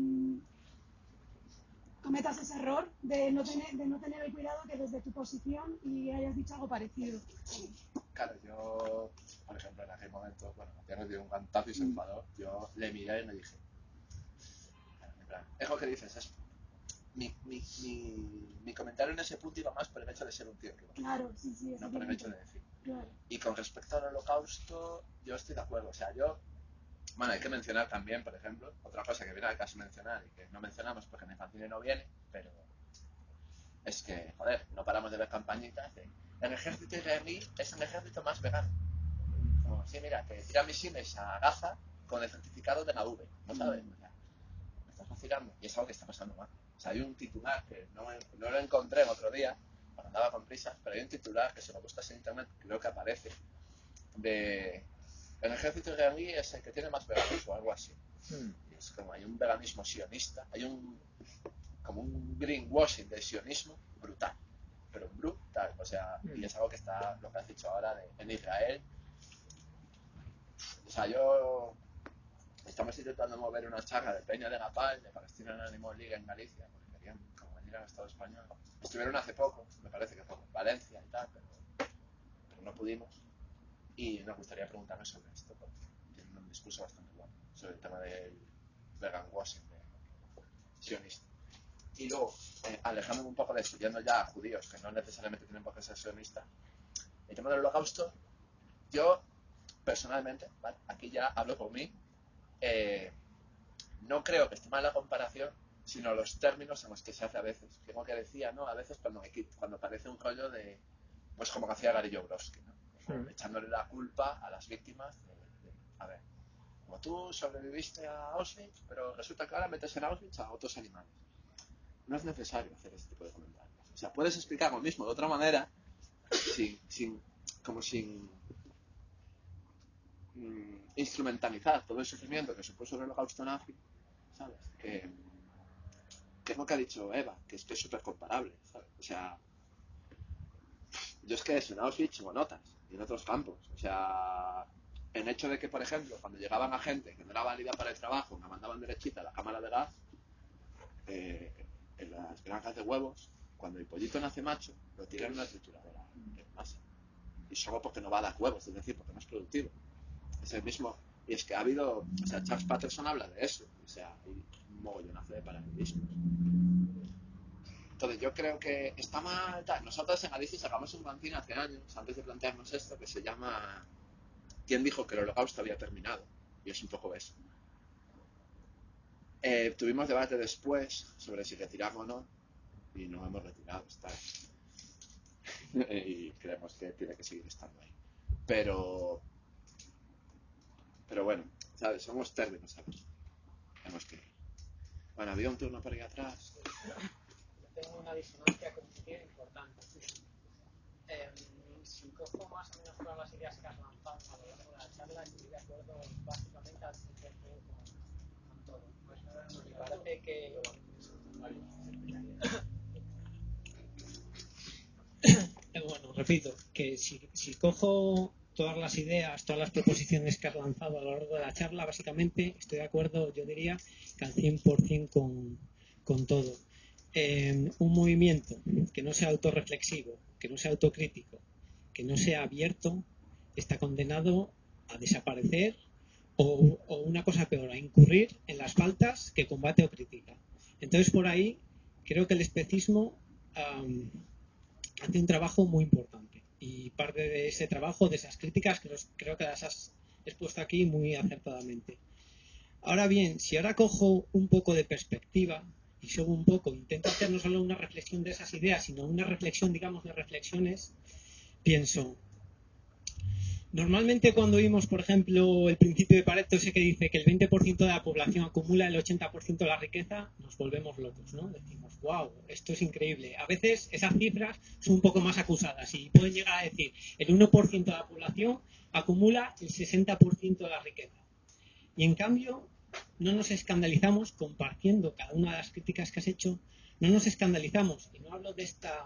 cometas ese error de no tener el cuidado que desde tu posición y hayas dicho algo parecido. Claro, yo, por ejemplo, en aquel momento, bueno, ya me dio un cantazo y se enfadó. Yo le miré y me dije, en plan, es lo que dices, es mi comentario en ese punto iba más por el hecho de ser un tío que Claro, sí, no por el hecho de decir. Claro. Y con respecto al holocausto, yo estoy de acuerdo. O sea, bueno, hay que mencionar también, por ejemplo, otra cosa que viene al caso mencionar y que no mencionamos porque en el fanzine no viene, pero es que, joder, no paramos de ver campañitas de el ejército israelí es el ejército más vegano. Como, sí, mira, que tira misiles a Gaza con el certificado de la V, ¿no sabes? O sea, me estás vacilando. Y es algo que está pasando mal. O sea, hay un titular que no lo encontré en otro día, cuando andaba con prisas, pero hay un titular que si lo buscas en internet, creo que aparece, de el ejército israelí es el que tiene más veganos o algo así. Y es como hay un veganismo sionista, hay como un greenwashing del sionismo brutal, pero brutal. O sea, y es algo que está, lo que has dicho ahora, en Israel. O sea, estamos intentando mover una charla de Peña de Napal, de Palestinian Animal League en Galicia, porque querían como venir al Estado español. Estuvieron hace poco, me parece que fue en Valencia y tal, pero no pudimos. Y nos gustaría preguntarles sobre esto, porque tienen un discurso bastante bueno sobre el tema del vegan washing de sionista. Y luego, alejándome un poco de eso, yendo ya a judíos, que no necesariamente tienen por qué ser sionistas, el tema del holocausto, yo personalmente, ¿vale? Aquí ya hablo por mí, no creo que esté mal la comparación, sino los términos en los que se hace a veces. Como que decía, ¿no? A veces cuando parece un rollo de, pues como que hacía Gary Jobrowski, ¿no? Como echándole la culpa a las víctimas a ver, como tú sobreviviste a Auschwitz, pero resulta que ahora metes en Auschwitz a otros animales. No es necesario hacer ese tipo de comentarios. O sea, puedes explicar lo mismo de otra manera, sin instrumentalizar todo el sufrimiento que supuso el holocausto nazi, ¿sabes? Que es lo que ha dicho Eva, que es súper comparable, ¿sabes? O sea, yo es que eso en Auschwitz hubo notas y en otros campos. O sea, el hecho de que, por ejemplo, cuando llegaban a gente que no era válida para el trabajo, me mandaban derechita a la cámara de gas, en las granjas de huevos, cuando el pollito nace macho, lo tiran en una trituradora en masa. Y solo porque no va a dar huevos, es decir, porque no es productivo. Es el mismo. Y es que ha habido, o sea, Charles Patterson habla de eso. O sea, hay un mogollonazo de paralelismos. Entonces yo creo que está mal. Nosotros en Galicia sacamos un fanzine hace años, antes de plantearnos esto, que se llama ¿Quién dijo que el holocausto había terminado? Y es un poco eso. Tuvimos debate después sobre si retirarlo o no, y no hemos retirado, está y creemos que tiene que seguir estando ahí. Pero bueno, ¿sabes? Somos términos, ¿sabes? Tenemos que... Bueno, había un turno por ahí atrás. Yo tengo una disonancia cognitiva importante. Si cojo más o menos todas las ideas que has lanzado a lo largo de la charla, estoy de acuerdo básicamente al 100% con todo. Pues me parece que... Bueno, repito, que si cojo todas las ideas, todas las proposiciones que has lanzado a lo largo de la charla, básicamente estoy de acuerdo, yo diría, que al 100% con todo. Un movimiento que no sea autorreflexivo, que no sea autocrítico, que no sea abierto, está condenado a desaparecer o una cosa peor, a incurrir en las faltas que combate o critica. Entonces, por ahí, creo que el especismo hace un trabajo muy importante. Y parte de ese trabajo, de esas críticas, creo que las has expuesto aquí muy acertadamente. Ahora bien, si ahora cojo un poco de perspectiva y subo un poco, intento hacer no solo una reflexión de esas ideas, sino una reflexión, digamos, de reflexiones, pienso, normalmente cuando oímos, por ejemplo, el principio de Pareto, ese que dice que el 20% de la población acumula el 80% de la riqueza, nos volvemos locos, ¿no? Decimos, wow, esto es increíble. A veces esas cifras son un poco más acusadas y pueden llegar a decir, el 1% de la población acumula el 60% de la riqueza. Y en cambio, no nos escandalizamos compartiendo cada una de las críticas que has hecho, no nos escandalizamos, y no hablo de esta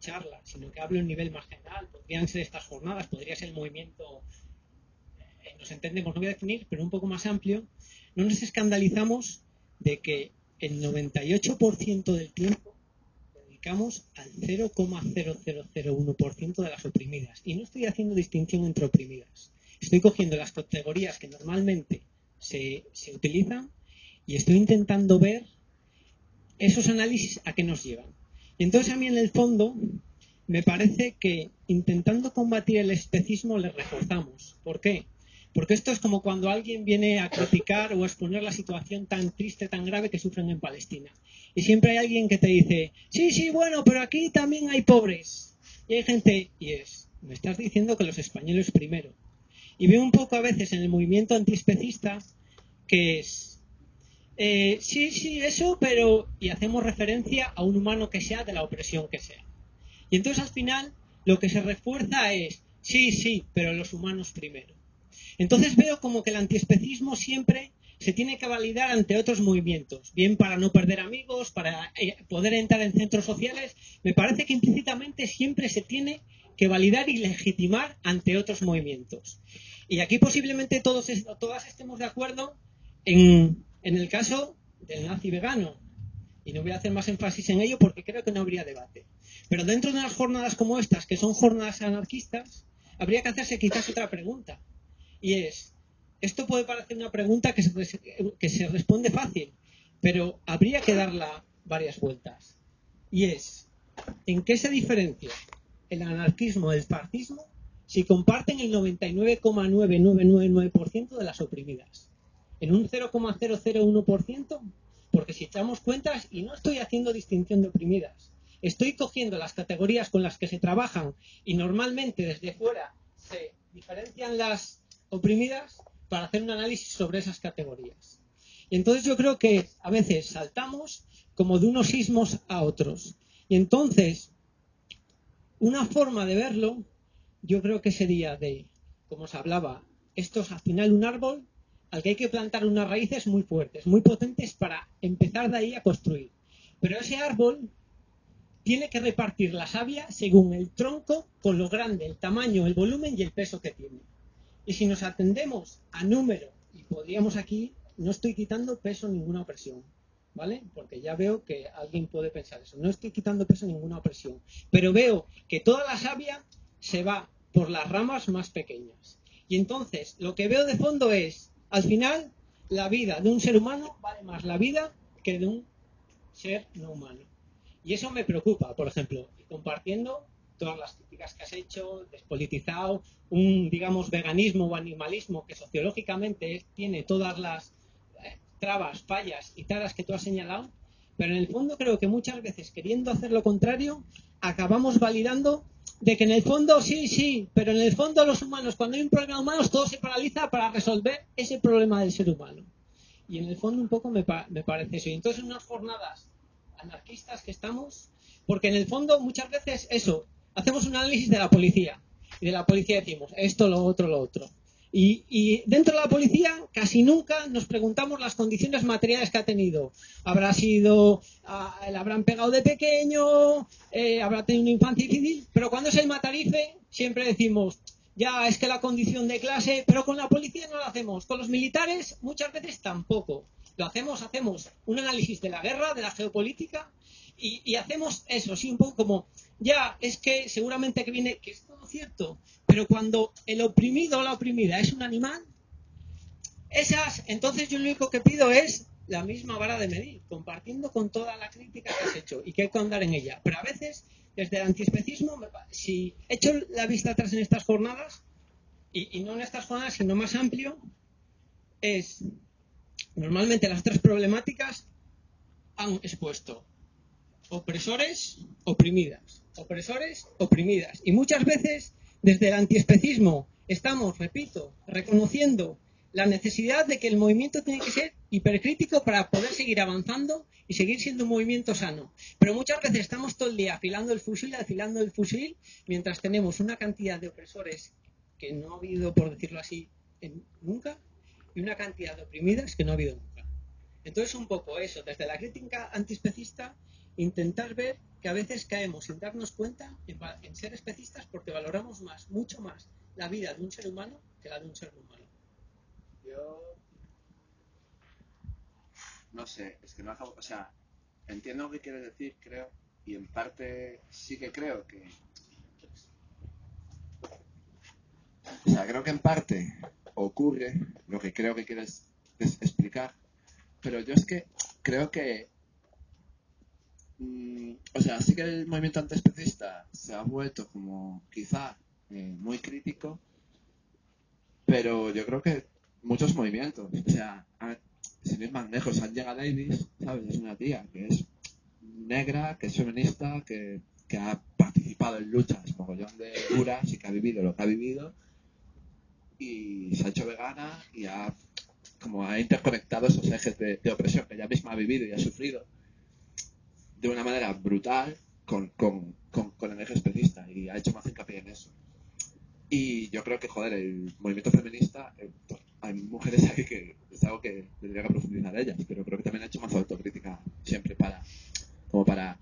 charla, sino que hablo a un nivel más general. Podrían ser estas jornadas, podría ser el movimiento, nos entendemos, no voy a definir, pero un poco más amplio. No nos escandalizamos de que el 98% del tiempo dedicamos al 0,0001% de las oprimidas. Y no estoy haciendo distinción entre oprimidas. Estoy cogiendo las categorías que normalmente se utilizan y estoy intentando ver esos análisis a qué nos llevan. Y entonces a mí en el fondo me parece que intentando combatir el especismo le reforzamos. ¿Por qué? Porque esto es como cuando alguien viene a criticar o a exponer la situación tan triste, tan grave que sufren en Palestina. Y siempre hay alguien que te dice, sí, bueno, pero aquí también hay pobres. Y hay gente, me estás diciendo que los españoles primero. Y veo un poco a veces en el movimiento antiespecista que es, sí, eso, pero... Y hacemos referencia a un humano que sea de la opresión que sea. Y entonces al final lo que se refuerza es, sí, pero los humanos primero. Entonces veo como que el antiespecismo siempre se tiene que validar ante otros movimientos, bien para no perder amigos, para poder entrar en centros sociales. Me parece que implícitamente siempre se tiene que validar y legitimar ante otros movimientos. Y aquí posiblemente todas estemos de acuerdo en el caso del nazi vegano. Y no voy a hacer más énfasis en ello porque creo que no habría debate. Pero dentro de unas jornadas como estas, que son jornadas anarquistas, habría que hacerse quizás otra pregunta. Y es, esto puede parecer una pregunta que se responde fácil, pero habría que darla varias vueltas. Y es, ¿en qué se diferencia el anarquismo del fascismo si comparten el 99,9999% de las oprimidas? En un 0,001%, porque si echamos cuentas, y no estoy haciendo distinción de oprimidas, estoy cogiendo las categorías con las que se trabajan y normalmente desde fuera se diferencian las oprimidas para hacer un análisis sobre esas categorías. Y entonces yo creo que a veces saltamos como de unos ismos a otros. Y entonces, una forma de verlo, yo creo que sería de, como se hablaba, esto es al final un árbol al que hay que plantar unas raíces muy fuertes, muy potentes para empezar de ahí a construir. Pero ese árbol tiene que repartir la savia según el tronco, con lo grande, el tamaño, el volumen y el peso que tiene. Y si nos atendemos a número, y podríamos aquí, no estoy quitando peso ninguna opresión, ¿vale? Porque ya veo que alguien puede pensar eso. No estoy quitando peso ninguna opresión, pero veo que toda la savia se va por las ramas más pequeñas. Y entonces, lo que veo de fondo es, al final, la vida de un ser humano vale más la vida que de un ser no humano. Y eso me preocupa, por ejemplo, compartiendo todas las críticas que has hecho, despolitizado, un, digamos, veganismo o animalismo que sociológicamente tiene todas las trabas, fallas y taras que tú has señalado, pero en el fondo creo que muchas veces, queriendo hacer lo contrario, acabamos validando de que en el fondo sí, pero en el fondo los humanos, cuando hay un problema humano, todo se paraliza para resolver ese problema del ser humano. Y en el fondo un poco me parece eso. Y entonces en unas jornadas anarquistas que estamos, porque en el fondo muchas veces eso, hacemos un análisis de la policía y de la policía decimos esto, lo otro. Y dentro de la policía casi nunca nos preguntamos las condiciones materiales que ha tenido. Le habrán pegado de pequeño, habrá tenido una infancia difícil, pero cuando es el matarife siempre decimos ya es que la condición de clase, pero con la policía no lo hacemos, con los militares muchas veces tampoco. Lo hacemos un análisis de la guerra, de la geopolítica y hacemos eso, sí, un poco como ya es que seguramente que viene, que es todo cierto, pero cuando el oprimido o la oprimida es un animal, entonces yo lo único que pido es la misma vara de medir, compartiendo con toda la crítica que has hecho y que hay que andar en ella. Pero a veces, desde el antiespecismo, si echo la vista atrás en estas jornadas, y no en estas jornadas, sino más amplio, es normalmente las tres problemáticas han expuesto opresores, oprimidas, opresores, oprimidas. Y muchas veces, desde el antiespecismo, estamos, repito, reconociendo la necesidad de que el movimiento tiene que ser hipercrítico para poder seguir avanzando y seguir siendo un movimiento sano. Pero muchas veces estamos todo el día afilando el fusil, mientras tenemos una cantidad de opresores que no ha habido, por decirlo así, nunca, y una cantidad de oprimidas que no ha habido nunca. Entonces, un poco eso, desde la crítica antiespecista intentar ver que a veces caemos sin darnos cuenta en ser especistas porque valoramos mucho más la vida de un ser humano que la de un ser humano. Yo no sé, es que no acabo, o sea, entiendo lo que quieres decir, creo, y en parte sí que creo que, o sea, creo que en parte ocurre lo que creo que quieres explicar, pero yo es que creo que, o sea, sí que el movimiento antiespecista se ha vuelto como quizá muy crítico, pero yo creo que muchos movimientos, o sea, sin ir más lejos, Angela Davis, ¿sabes? Es una tía que es negra, que es feminista, que ha participado en luchas mogollón de duras y que ha vivido lo que ha vivido y se ha hecho vegana y como ha interconectado esos ejes de opresión que ella misma ha vivido y ha sufrido de una manera brutal con el eje especista y ha hecho más hincapié en eso. Y yo creo que, joder, el movimiento feminista, hay mujeres aquí que es algo que tendría que profundizar ellas, pero creo que también ha hecho más autocrítica siempre como para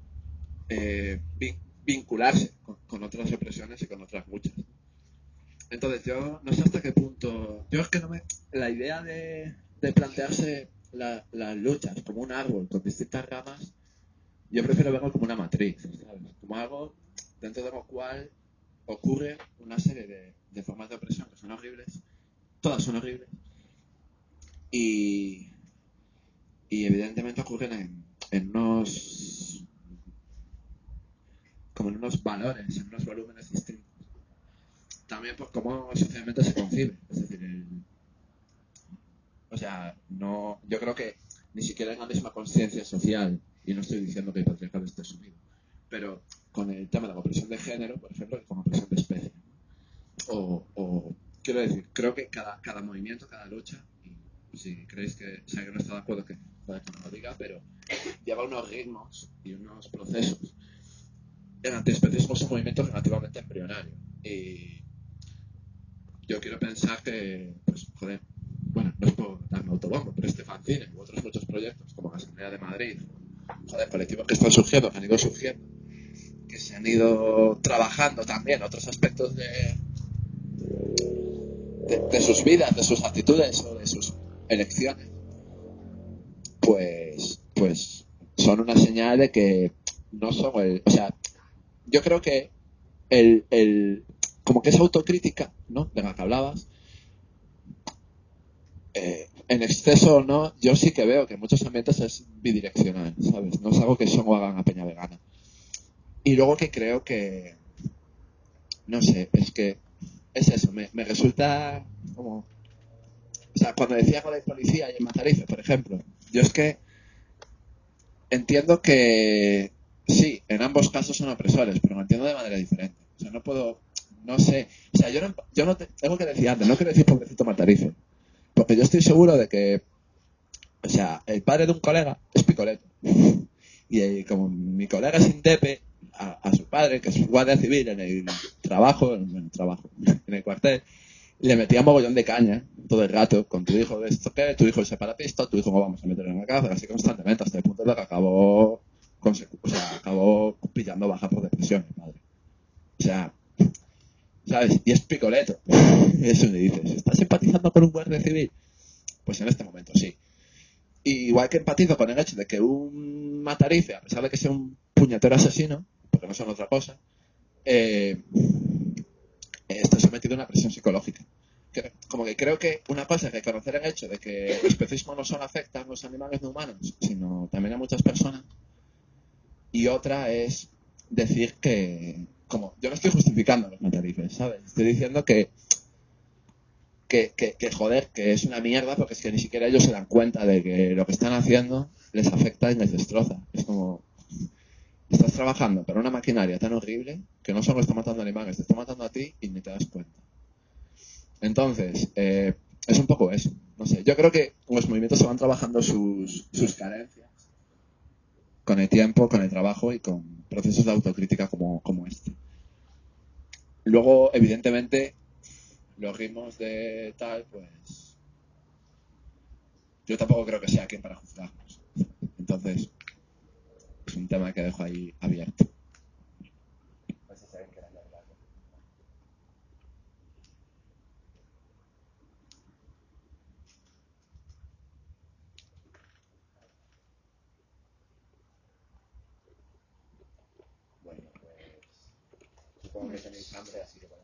vincularse con otras represiones y con otras luchas. Entonces yo no sé hasta qué punto, yo es que no me, la idea de plantearse las luchas como un árbol con distintas ramas, yo prefiero verlo como una matriz, ¿sabes? Como algo dentro de lo cual ocurre una serie de formas de opresión que son horribles, todas son horribles, y, y evidentemente ocurren en unos, como en unos valores, en unos volúmenes distintos. También por cómo socialmente se concibe, es decir, o sea, no, yo creo que ni siquiera es la misma conciencia social, y no estoy diciendo que el patriarcado esté sumido, pero con el tema de la opresión de género, por ejemplo, y con la opresión de especie. O quiero decir, creo que cada movimiento, cada lucha, y si creéis que, o sea, que no está de acuerdo, que puede que no lo diga, pero lleva unos ritmos y unos procesos. El antiespecismo es un movimiento relativamente embrionario. Y yo quiero pensar que, pues, joder, bueno, no es por darme autobombo, pero este fanzine u otros muchos proyectos, como la Asamblea de Madrid, joder, colectivos que están surgiendo, que han ido surgiendo, que se han ido trabajando también otros aspectos de sus vidas, de sus actitudes o de sus elecciones, pues son una señal de que no son o sea, yo creo que como que esa autocrítica, ¿no? De la que hablabas, en exceso o no, yo sí que veo que en muchos ambientes es bidireccional, ¿sabes? No es algo que solo hagan a peña vegana. Y luego que creo que, no sé, es que es eso, me resulta como, o sea, cuando decía algo de policía y en Matarife, por ejemplo, yo es que entiendo que sí, en ambos casos son opresores, pero lo entiendo de manera diferente. O sea, no puedo, no sé, o sea, yo no tengo que decir antes, no quiero decir pobrecito Matarife, porque yo estoy seguro de que, o sea, el padre de un colega es picoleto. Y como mi colega es indepe, a su padre, que es guardia civil en el trabajo, en el cuartel, le metía mogollón de caña todo el rato con tu hijo de esto que, tu hijo es separatista, tu hijo no vamos a meter en la cárcel, así constantemente, hasta el punto de que acabó, acabó pillando baja por depresión, el padre. O sea, ¿sabes? Y es picoleto. Eso le dices, ¿estás simpatizando con un guardia civil? Pues en este momento sí. Y igual que empatizo con el hecho de que un matarife, a pesar de que sea un puñetero asesino, porque no son otra cosa, está sometido a una presión psicológica. Como que creo que una cosa es reconocer el hecho de que el especismo no solo afecta a los animales no humanos, sino también a muchas personas. Y otra es decir que, como yo no estoy justificando los matarifes, ¿sabes? Estoy diciendo que joder, que es una mierda porque es que ni siquiera ellos se dan cuenta de que lo que están haciendo les afecta y les destroza. Es como, estás trabajando para una maquinaria tan horrible que no solo está matando animales, te está matando a ti y ni te das cuenta. Entonces, es un poco eso. No sé, yo creo que los movimientos se van trabajando sus carencias con el tiempo, con el trabajo y con procesos de autocrítica como este. Luego, evidentemente, los ritmos de tal, pues yo tampoco creo que sea quien para juzgarnos. Entonces, es un tema que dejo ahí abierto. No sé si alguien quiere añadir algo. Bueno, pues supongo que tenéis hambre, así que